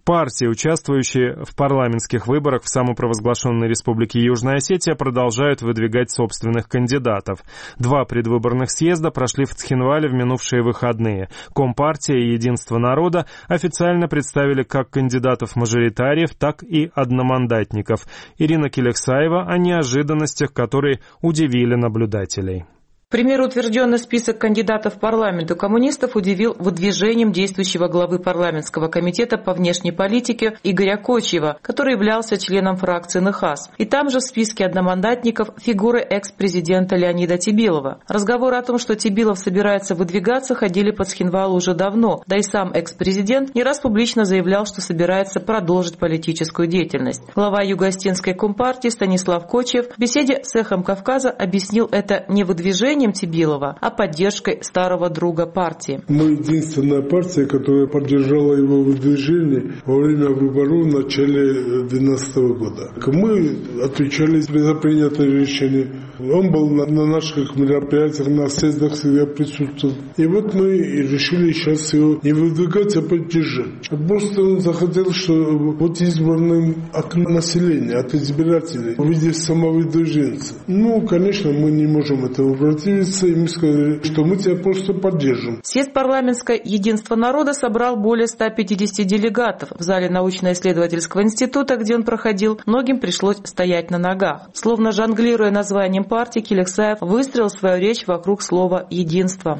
Партии, участвующие в парламентских выборах в самопровозглашенной Республике Южная Осетия, продолжают выдвигать собственных кандидатов. Два предвыборных съезда прошли в Цхинвале в минувшие выходные. Компартия и Единство народа официально представили как кандидатов-мажоритариев, так и одномандатников. Ирина Келексаева о неожиданностях, которые удивили наблюдателей. К примеру, утвержденный список кандидатов в парламент у коммунистов удивил выдвижением действующего главы парламентского комитета по внешней политике Игоря Кочьева, который являлся членом фракции НХАС. И там же в списке одномандатников фигуры экс-президента Леонида Тебилова. Разговоры о том, что Тебилов собирается выдвигаться, ходили по Цхинвалу уже давно, да и сам экс-президент не раз публично заявлял, что собирается продолжить политическую деятельность. Глава Юго-Осетинской компартии Станислав Кочьев в беседе с «Эхом Кавказа» объяснил это не выдвижением Тебилова, а поддержкой старого друга партии. Мы единственная партия, которая поддержала его выдвижение во время выборов в начале две тысячи двенадцатого года. Мы отвечали за принятое решение. Он был на, на наших мероприятиях, на съездах всегда присутствовал. И вот мы решили сейчас его не выдвигать, а поддержать. Просто он захотел, что вот избранным от населения, от избирателей, увидев самовыдвиженца. Ну, конечно, мы не можем этого противиться, и мы сказали, что мы тебя просто поддержим. Съезд парламентское единство народа собрал более ста пятидесяти делегатов. В зале научно-исследовательского института, где он проходил, многим пришлось стоять на ногах. Словно жонглируя названием партии, Келексаев выстроил свою речь вокруг слова «единство».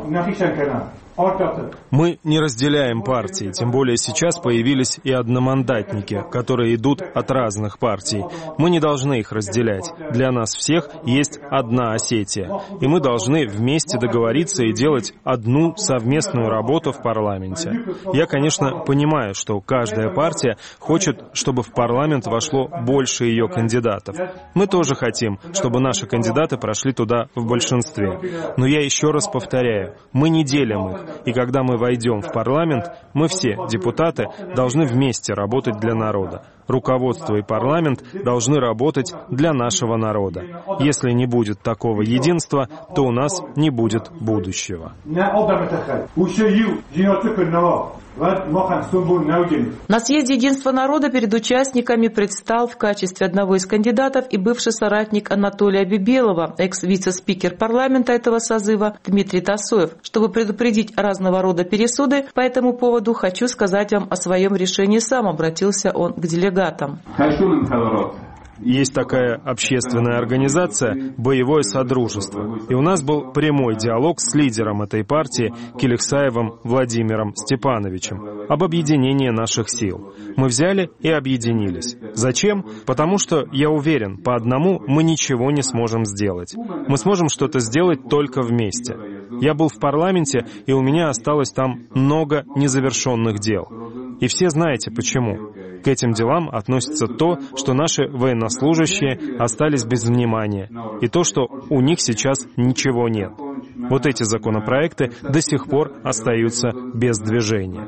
Мы не разделяем партии, тем более сейчас появились и одномандатники, которые идут от разных партий. Мы не должны их разделять. Для нас всех есть одна Осетия, и мы должны вместе договориться и делать одну совместную работу в парламенте. Я, конечно, понимаю, что каждая партия хочет, чтобы в парламент вошло больше ее кандидатов. Мы тоже хотим, чтобы наши кандидаты прошли туда в большинстве. Но я еще раз повторяю, мы не делим их. И когда мы войдем в парламент, мы все, депутаты, должны вместе работать для народа. Руководство и парламент должны работать для нашего народа. Если не будет такого единства, то у нас не будет будущего. На съезде Единства народа перед участниками предстал в качестве одного из кандидатов и бывший соратник Анатолия Бибелова, экс-вице-спикер парламента этого созыва Дмитрий Тасоев. Чтобы предупредить разного рода пересуды по этому поводу, хочу сказать вам о своем решении сам, обратился он к делегатам. Есть такая общественная организация «Боевое содружество». И у нас был прямой диалог с лидером этой партии Келексаевым Владимиром Степановичем об объединении наших сил. Мы взяли и объединились. Зачем? Потому что, я уверен, по одному мы ничего не сможем сделать. Мы сможем что-то сделать только вместе. Я был в парламенте, и у меня осталось там много незавершенных дел. И все знаете почему. К этим делам относится то, что наши военнослужащие остались без внимания, и то, что у них сейчас ничего нет. Вот эти законопроекты до сих пор остаются без движения.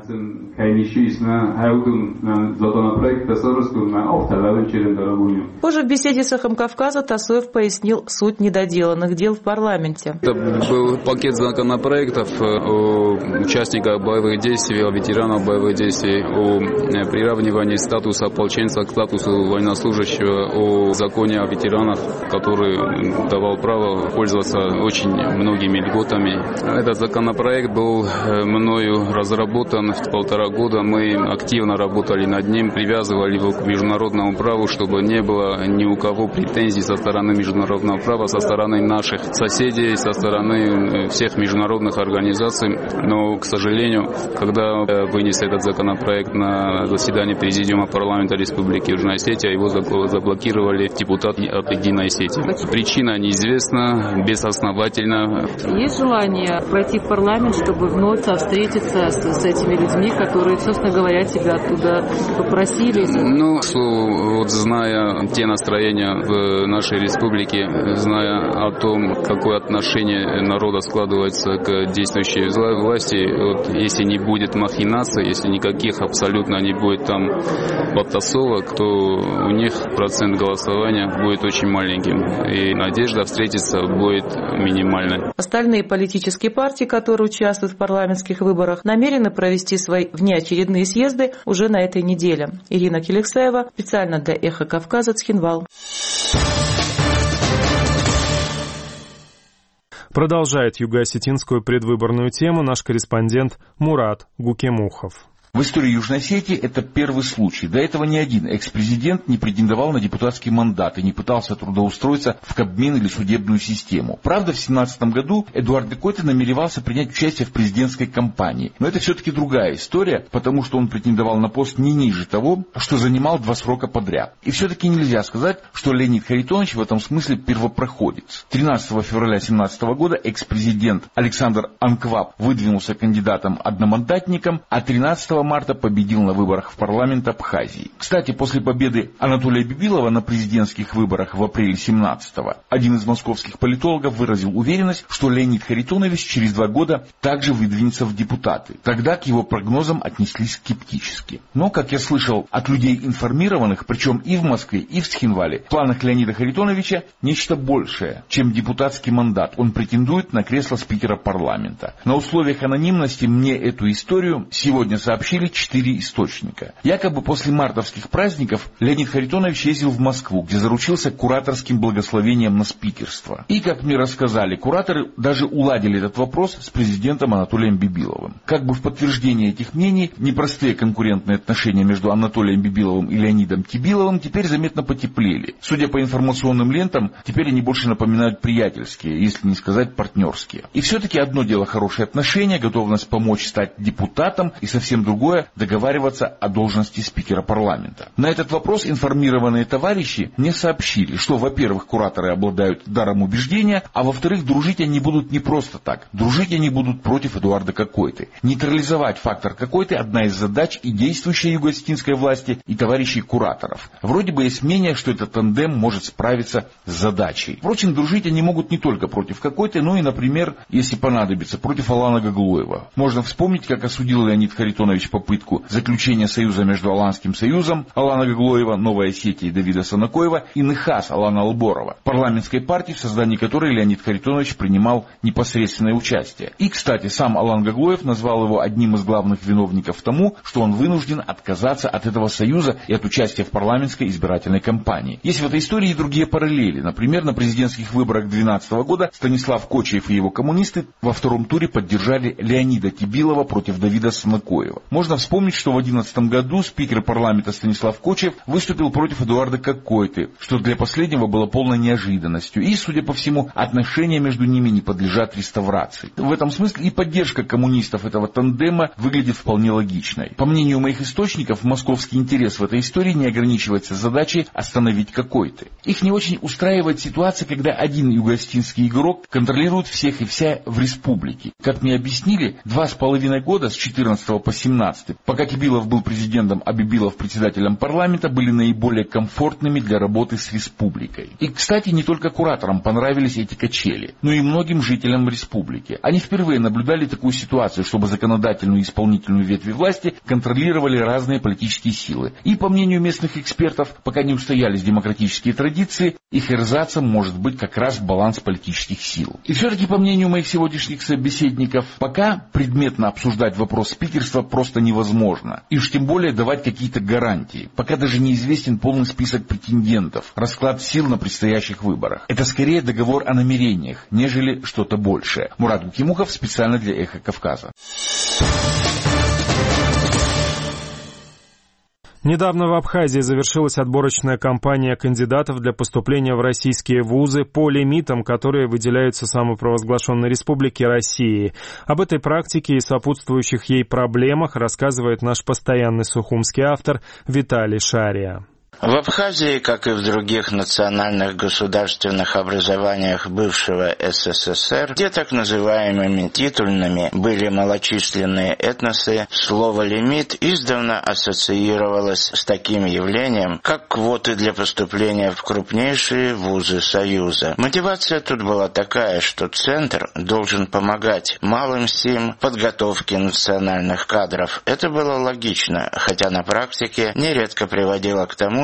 Позже в беседе с «Эхом Кавказа» Тасоев пояснил суть недоделанных дел в парламенте. Это был пакет законопроектов о участниках боевых действий, о ветеранах боевых действий, о приравнивании статуса ополченца к статусу военнослужащего, о законе о ветеранах, который давал право пользоваться очень многими льготами. Этот законопроект был мною разработан в полтора года. Мы активно работали над ним, привязывали его к международному праву, чтобы не было ни у кого претензий со стороны международного права, со стороны наших соседей, со стороны всех международных организаций. Но, к сожалению, когда вынесли этот законопроект на заседание Президиума парламента Республики Южная Осетия, его заблокировали депутаты от Единой Осетии. Причина неизвестна, безосновательно. Есть желание пройти в парламент, чтобы вновь встретиться с, с этими людьми, которые, собственно говоря, тебя оттуда попросили? Ну, вот зная те настроения в нашей республике, зная о том, какое отношение народа складывается к действующей власти, вот, если не будет махинаций, если никаких абсолютно не будет там подтасовок, то у них процент голосования будет очень маленьким, и надежда встретиться будет минимальной. Остальные политические партии, которые участвуют в парламентских выборах, намерены провести свои внеочередные съезды уже на этой неделе. Ирина Келексаева, специально для «Эхо Кавказа», Цхинвал. Продолжает юго-осетинскую предвыборную тему наш корреспондент Мурат Гукемухов. В истории Южной Осетии это первый случай. До этого ни один экс-президент не претендовал на депутатский мандат и не пытался трудоустроиться в Кабмин или судебную систему. Правда, в две тысячи семнадцатом году Эдуард Гекойте намеревался принять участие в президентской кампании. Но это все-таки другая история, потому что он претендовал на пост не ниже того, что занимал два срока подряд. И все-таки нельзя сказать, что Леонид Харитонович в этом смысле первопроходец. тринадцатого февраля две тысячи семнадцатого года экс-президент Александр Анкваб выдвинулся кандидатом-одномандатником, а тринадцатого марта победил на выборах в парламент Абхазии. Кстати, после победы Анатолия Бибилова на президентских выборах в апреле семнадцатого один из московских политологов выразил уверенность, что Леонид Харитонович через два года также выдвинется в депутаты. Тогда к его прогнозам отнеслись скептически. Но, как я слышал от людей информированных, причем и в Москве, и в Цхинвале, в планах Леонида Харитоновича нечто большее, чем депутатский мандат. Он претендует на кресло спикера парламента. На условиях анонимности мне эту историю сегодня сообщили четыре источника. Якобы после мартовских праздников Леонид Харитонович ездил в Москву, где заручился кураторским благословением на спикерство. И, как мне рассказали, кураторы даже уладили этот вопрос с президентом Анатолием Бибиловым. Как бы в подтверждение этих мнений, непростые конкурентные отношения между Анатолием Бибиловым и Леонидом Тибиловым теперь заметно потеплели. Судя по информационным лентам, теперь они больше напоминают приятельские, если не сказать партнерские. И все-таки одно дело хорошие отношения, готовность помочь стать депутатом, и совсем другое договариваться о должности спикера парламента. На этот вопрос информированные товарищи мне сообщили, что, во-первых, кураторы обладают даром убеждения, а во-вторых, дружить они будут не просто так. Дружить они будут против Эдуарда Кокойты. Нейтрализовать фактор Кокойты – одна из задач и действующей юго-осетинской власти, и товарищей кураторов. Вроде бы есть мнение, что этот тандем может справиться с задачей. Впрочем, дружить они могут не только против Кокойты, но и, например, если понадобится, против Алана Гаглоева. Можно вспомнить, как осудил Леонид Харитонович попытку заключения союза между Аланским союзом Алана Гаглоева, Новой Осетии Давида Санакоева и Нехас Алана Алборова, парламентской партии, в создании которой Леонид Харитонович принимал непосредственное участие. И, кстати, сам Алан Гаглоев назвал его одним из главных виновников тому, что он вынужден отказаться от этого союза и от участия в парламентской избирательной кампании. Есть в этой истории и другие параллели. Например, на президентских выборах две тысячи двенадцатого года Станислав Кочиев и его коммунисты во втором туре поддержали Леонида Тибилова против Давида Санакоева. Можно вспомнить, что в две тысячи одиннадцатом году спикер парламента Станислав Кочиев выступил против Эдуарда Кокойты, что для последнего было полной неожиданностью. И, судя по всему, отношения между ними не подлежат реставрации. В этом смысле и поддержка коммунистов этого тандема выглядит вполне логичной. По мнению моих источников, московский интерес в этой истории не ограничивается задачей остановить Кокойты. Их не очень устраивает ситуация, когда один юго-осетинский игрок контролирует всех и вся в республике. Как мне объяснили, два с половиной года с четырнадцатого по семнадцатый, пока Тибилов был президентом, а Бибилов председателем парламента, были наиболее комфортными для работы с республикой. И, кстати, не только кураторам понравились эти качели, но и многим жителям республики. Они впервые наблюдали такую ситуацию, чтобы законодательную и исполнительную ветви власти контролировали разные политические силы. И, по мнению местных экспертов, пока не устоялись демократические традиции, их эрзацем может быть как раз баланс политических сил. И все-таки, по мнению моих сегодняшних собеседников, пока предметно обсуждать вопрос спикерства просто невозможно. И уж тем более давать какие-то гарантии. Пока даже неизвестен полный список претендентов, расклад сил на предстоящих выборах. Это скорее договор о намерениях, нежели что-то большее. Мурат Гукемухов, специально для «Эхо Кавказа». Недавно в Абхазии завершилась отборочная кампания кандидатов для поступления в российские вузы по лимитам, которые выделяются самопровозглашенной Республике России. Об этой практике и сопутствующих ей проблемах рассказывает наш постоянный сухумский автор Виталий Шария. В Абхазии, как и в других национальных государственных образованиях бывшего СССР, где так называемыми титульными были малочисленные этносы, слово «лимит» издавна ассоциировалось с таким явлением, как квоты для поступления в крупнейшие вузы Союза. Мотивация тут была такая, что Центр должен помогать малым сил в подготовке национальных кадров. Это было логично, хотя на практике нередко приводило к тому,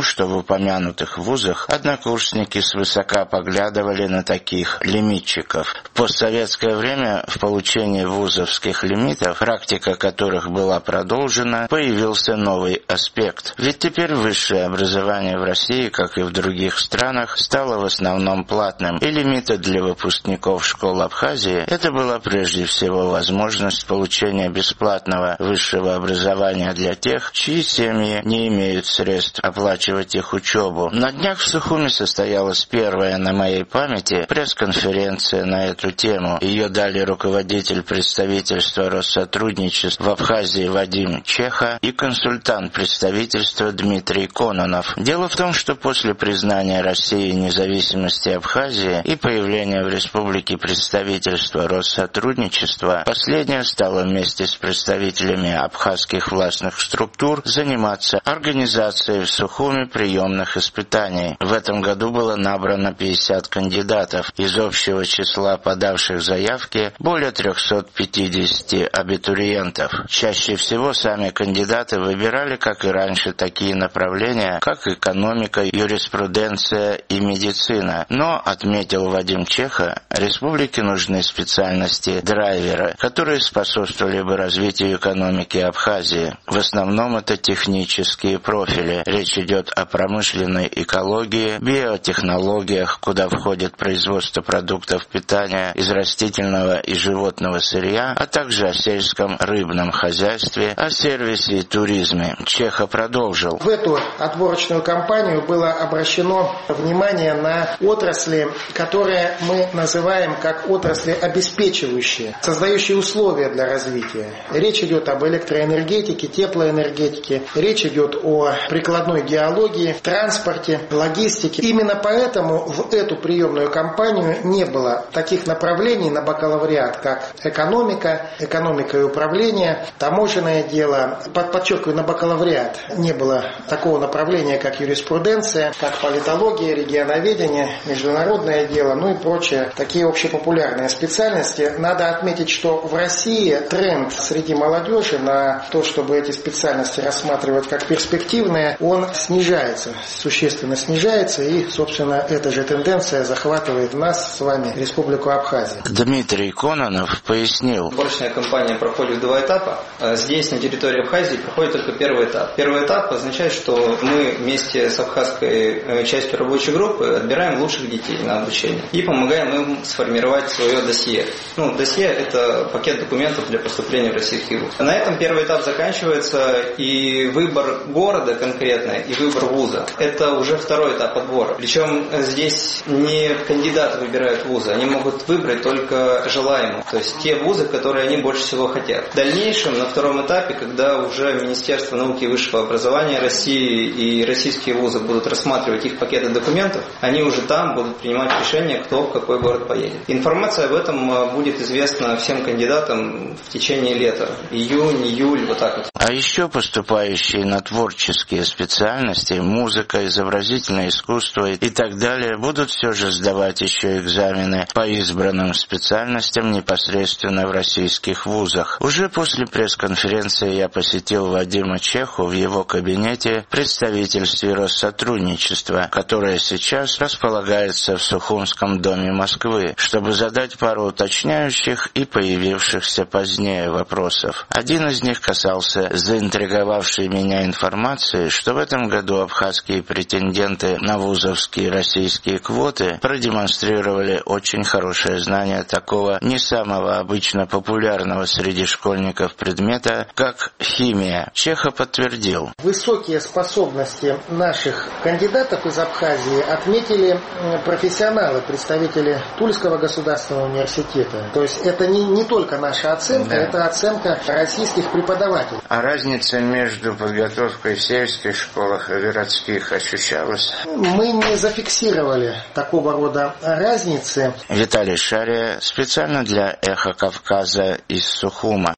что в упомянутых вузах однокурсники свысока поглядывали на таких лимитчиков. В постсоветское время в получении вузовских лимитов, практика которых была продолжена, появился новый аспект. Ведь теперь высшее образование в России, как и в других странах, стало в основном платным, и лимиты для выпускников школ Абхазии это была прежде всего возможность получения бесплатного высшего образования для тех, чьи семьи не имеют средств оплачивать их учебу. На днях в Сухуми состоялась первая на моей памяти пресс-конференция на эту тему. Ее дали руководитель представительства Россотрудничества в Абхазии Вадим Чеха и консультант представительства Дмитрий Кононов. Дело в том, что после признания России независимости Абхазии и появления в республике представительства Россотрудничества, последнее стало вместе с представителями абхазских властных структур заниматься организацией в Сухуми приемных испытаний. В этом году было набрано пятьдесят кандидатов. Из общего числа подавших заявки более триста пятьдесят абитуриентов. Чаще всего сами кандидаты выбирали, как и раньше, такие направления, как экономика, юриспруденция и медицина. Но, отметил Вадим Чеха, республике нужны специальности драйвера, которые способствовали бы развитию экономики Абхазии. В основном это технические профили. Речь идет о промышленной экологии, биотехнологиях, куда входит производство продуктов питания из растительного и животного сырья, а также о сельском рыбном хозяйстве, о сервисе и туризме. Чеха продолжил. В эту отборочную кампанию было обращено внимание на отрасли, которые мы называем как отрасли обеспечивающие, создающие условия для развития. Речь идет об электроэнергетике, теплоэнергетике, речь идет о прикладной геологии, транспорте, логистике. Именно поэтому в эту приемную кампанию не было таких направлений на бакалавриат, как экономика, экономика и управление, таможенное дело. Подчеркиваю, на бакалавриат не было такого направления, как юриспруденция, как политология, регионоведение, международное дело, ну и прочее. Такие общепопулярные специальности. Надо отметить, что в России тренд среди молодежи на то, чтобы эти специальности рассматривать как перспективные, он снижается, существенно снижается, и, собственно, эта же тенденция захватывает нас с вами, Республику Абхазия. Дмитрий Кононов пояснил. Отборочная кампания проходит в два этапа. Здесь, на территории Абхазии, проходит только первый этап. Первый этап означает, что мы вместе с абхазской частью рабочей группы отбираем лучших детей на обучение и помогаем им сформировать свое досье. Ну, досье – это пакет документов для поступления в российский вуз. На этом первый этап заканчивается, и выбор города конкретно, и выбор вуза – это уже второй этап отбора. Причем здесь не кандидаты выбирают вузы, они могут выбрать только желаемые, то есть те вузы, которые они больше всего хотят. В дальнейшем, на втором этапе, когда уже Министерство науки и высшего образования России и российские вузы будут рассматривать их пакеты документов, они уже там будут принимать решение, кто в какой город поедет. Информация об этом будет известна всем кандидатам в течение лета. Июнь, июль, вот так вот. А еще поступающие на творческие специальности, музыка, изобразительное искусство и так далее, будут все же сдавать еще экзамены по избранным специальностям непосредственно в российских вузах. Уже после пресс-конференции я посетил Вадима Чеху в его кабинете в представительстве Россотрудничества, которое сейчас располагается в Сухумском доме Москвы, чтобы задать пару уточняющих и появившихся позднее вопросов. Один из них касался заинтриговавшей меня информации, что в этом году абхазские претенденты на вузовские российские квоты продемонстрировали очень хорошее знание такого не самого обычно популярного среди школьников предмета, как химия. Чеха подтвердил. Высокие способности наших кандидатов из Абхазии отметили профессионалы, представители Тульского государственного университета. То есть это не, не только наша оценка, да. Это оценка российских преподавателей. А разница между подготовкой в сельских школах и городских ощущалась? Мы не зафиксировали такого рода разницы. Виталий Шария специально для «Эхо Кавказа» из Сухума.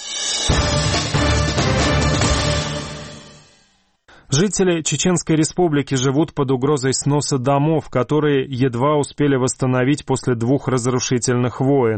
Жители Чеченской Республики живут под угрозой сноса домов, которые едва успели восстановить после двух разрушительных войн.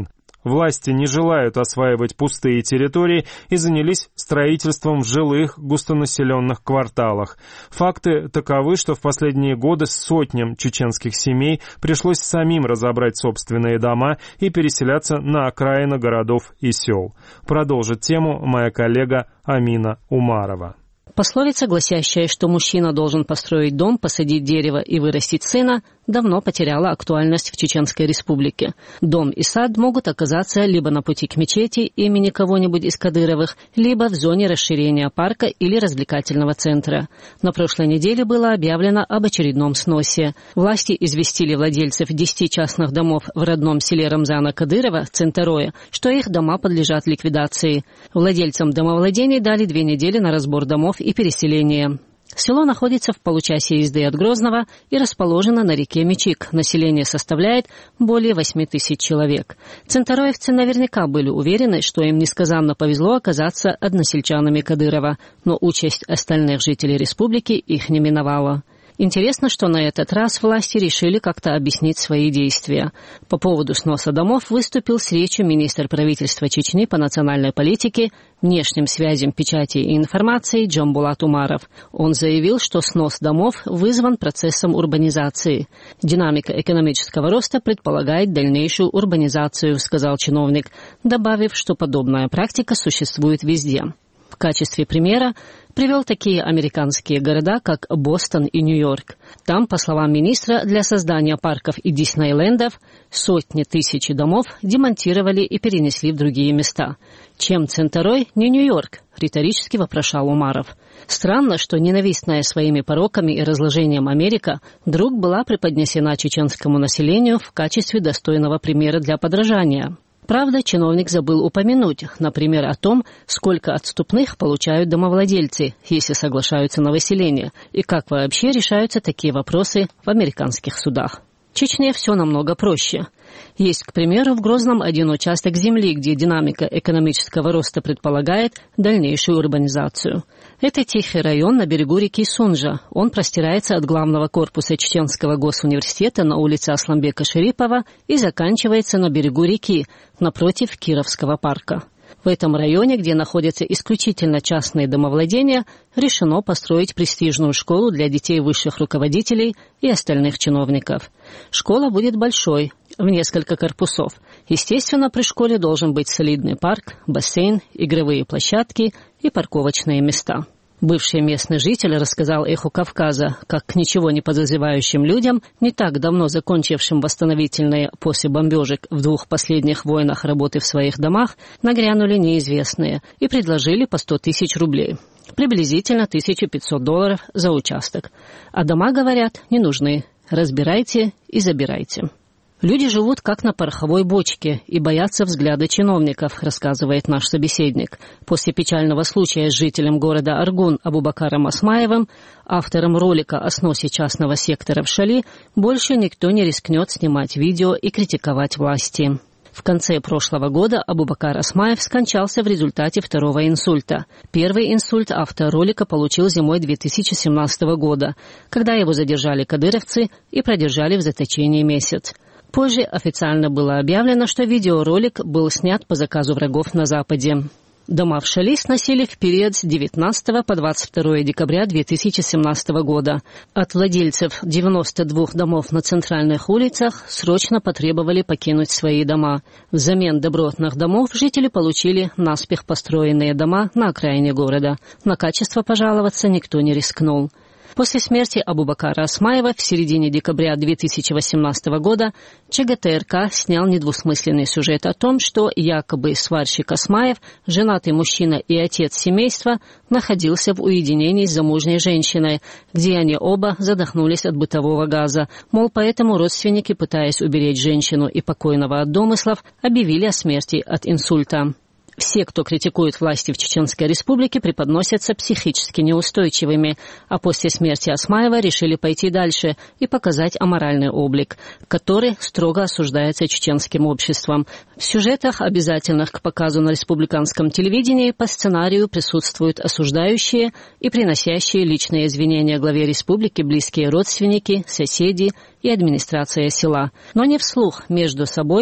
Власти не желают осваивать пустые территории и занялись строительством в жилых густонаселенных кварталах. Факты таковы, что в последние годы сотням чеченских семей пришлось самим разобрать собственные дома и переселяться на окраины городов и сел. Продолжит тему моя коллега Амина Умарова. Пословица, гласящая, что мужчина должен построить дом, посадить дерево и вырастить сына, давно потеряла актуальность в Чеченской Республике. Дом и сад могут оказаться либо на пути к мечети имени кого-нибудь из Кадыровых, либо в зоне расширения парка или развлекательного центра. На прошлой неделе было объявлено об очередном сносе. Власти известили владельцев десяти частных домов в родном селе Рамзана Кадырова, Центарое, что их дома подлежат ликвидации. Владельцам домовладений дали две недели на разбор домов и переселение. Село находится в получасе езды от Грозного и расположено на реке Мечик. Население составляет более восьми тысяч человек. Центароевцы наверняка были уверены, что им несказанно повезло оказаться односельчанами Кадырова, но участь остальных жителей республики их не миновала. Интересно, что на этот раз власти решили как-то объяснить свои действия. По поводу сноса домов выступил с речью министр правительства Чечни по национальной политике, внешним связям, печати и информации Джамбулат Умаров. Он заявил, что снос домов вызван процессом урбанизации. Динамика экономического роста предполагает дальнейшую урбанизацию, сказал чиновник, добавив, что подобная практика существует везде. В качестве примера привел такие американские города, как Бостон и Нью-Йорк. Там, по словам министра, для создания парков и Диснейлендов сотни тысяч домов демонтировали и перенесли в другие места. Чем Центарой, не Нью-Йорк? Риторически вопрошал Умаров. Странно, что ненавистная своими пороками и разложением Америка вдруг была преподнесена чеченскому населению в качестве достойного примера для подражания. Правда, чиновник забыл упомянуть, например, о том, сколько отступных получают домовладельцы, если соглашаются на выселение, и как вообще решаются такие вопросы в американских судах. В Чечне все намного проще. Есть, к примеру, в Грозном один участок земли, где динамика экономического роста предполагает дальнейшую урбанизацию. Это тихий район на берегу реки Сунжа. Он простирается от главного корпуса Чеченского госуниверситета на улице Асламбека Шерипова и заканчивается на берегу реки, напротив Кировского парка. В этом районе, где находятся исключительно частные домовладения, решено построить престижную школу для детей высших руководителей и остальных чиновников. Школа будет большой, в несколько корпусов. Естественно, при школе должен быть солидный парк, бассейн, игровые площадки и парковочные места. Бывший местный житель рассказал «Эху Кавказа», как к ничего не подозревающим людям, не так давно закончившим восстановительные после бомбежек в двух последних войнах работы в своих домах, нагрянули неизвестные и предложили по сто тысяч рублей. Приблизительно тысяча пятьсот долларов за участок. А дома, говорят, не нужны. Разбирайте и забирайте. Люди живут как на пороховой бочке и боятся взгляда чиновников, рассказывает наш собеседник. После печального случая с жителем города Аргун Абубакаром Осмаевым, автором ролика о сносе частного сектора в Шали, больше никто не рискнет снимать видео и критиковать власти. В конце прошлого года Абубакар Осмаев скончался в результате второго инсульта. Первый инсульт автор ролика получил зимой две тысячи семнадцатого года, когда его задержали кадыровцы и продержали в заточении месяц. Позже официально было объявлено, что видеоролик был снят по заказу врагов на Западе. Дома в Шали сносили в период с девятнадцатого по двадцать второе декабря две тысячи семнадцатого года. От владельцев девяноста двух домов на центральных улицах срочно потребовали покинуть свои дома. Взамен добротных домов жители получили наспех построенные дома на окраине города. На качество пожаловаться никто не рискнул. После смерти Абубакара Осмаева в середине декабря две тысячи восемнадцатого года ЧГТРК снял недвусмысленный сюжет о том, что якобы сварщик Осмаев, женатый мужчина и отец семейства, находился в уединении с замужней женщиной, где они оба задохнулись от бытового газа. Мол, поэтому родственники, пытаясь уберечь женщину и покойного от домыслов, объявили о смерти от инсульта. Все, кто критикует власти в Чеченской Республике, преподносятся психически неустойчивыми, а после смерти Осмаева решили пойти дальше и показать аморальный облик, который строго осуждается чеченским обществом. В сюжетах, обязательных к показу на республиканском телевидении, по сценарию присутствуют осуждающие и приносящие личные извинения главе республики близкие родственники, соседи и администрация села. Но не вслух, между собой,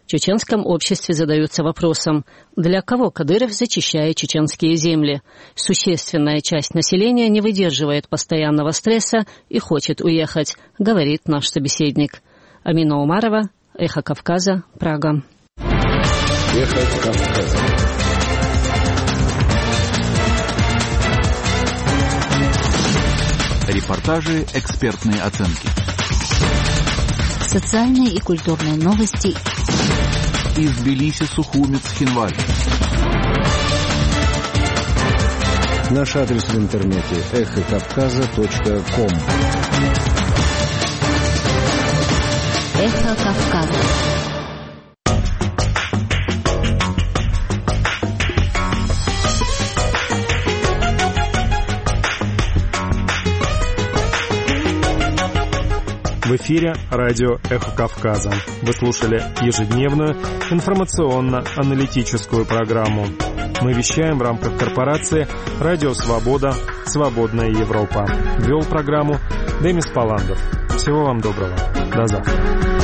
чеченском обществе задаются вопросом, для кого Кадыров зачищает чеченские земли. Существенная часть населения не выдерживает постоянного стресса и хочет уехать, говорит наш собеседник. Амина Умарова, Эхо Кавказа, Прага. Эхо Кавказа. Репортажи, экспертные оценки. Социальные и культурные новости. Из Тбилиси, Сухуми, Цхинвали. Наш адрес в интернете эхо кавказа точка ком. Эхо Кавказа. В эфире радио «Эхо Кавказа». Вы слушали ежедневную информационно-аналитическую программу. Мы вещаем в рамках корпорации «Радио Свобода. Свободная Европа». Вел программу Демис Паландов. Всего вам доброго. До завтра.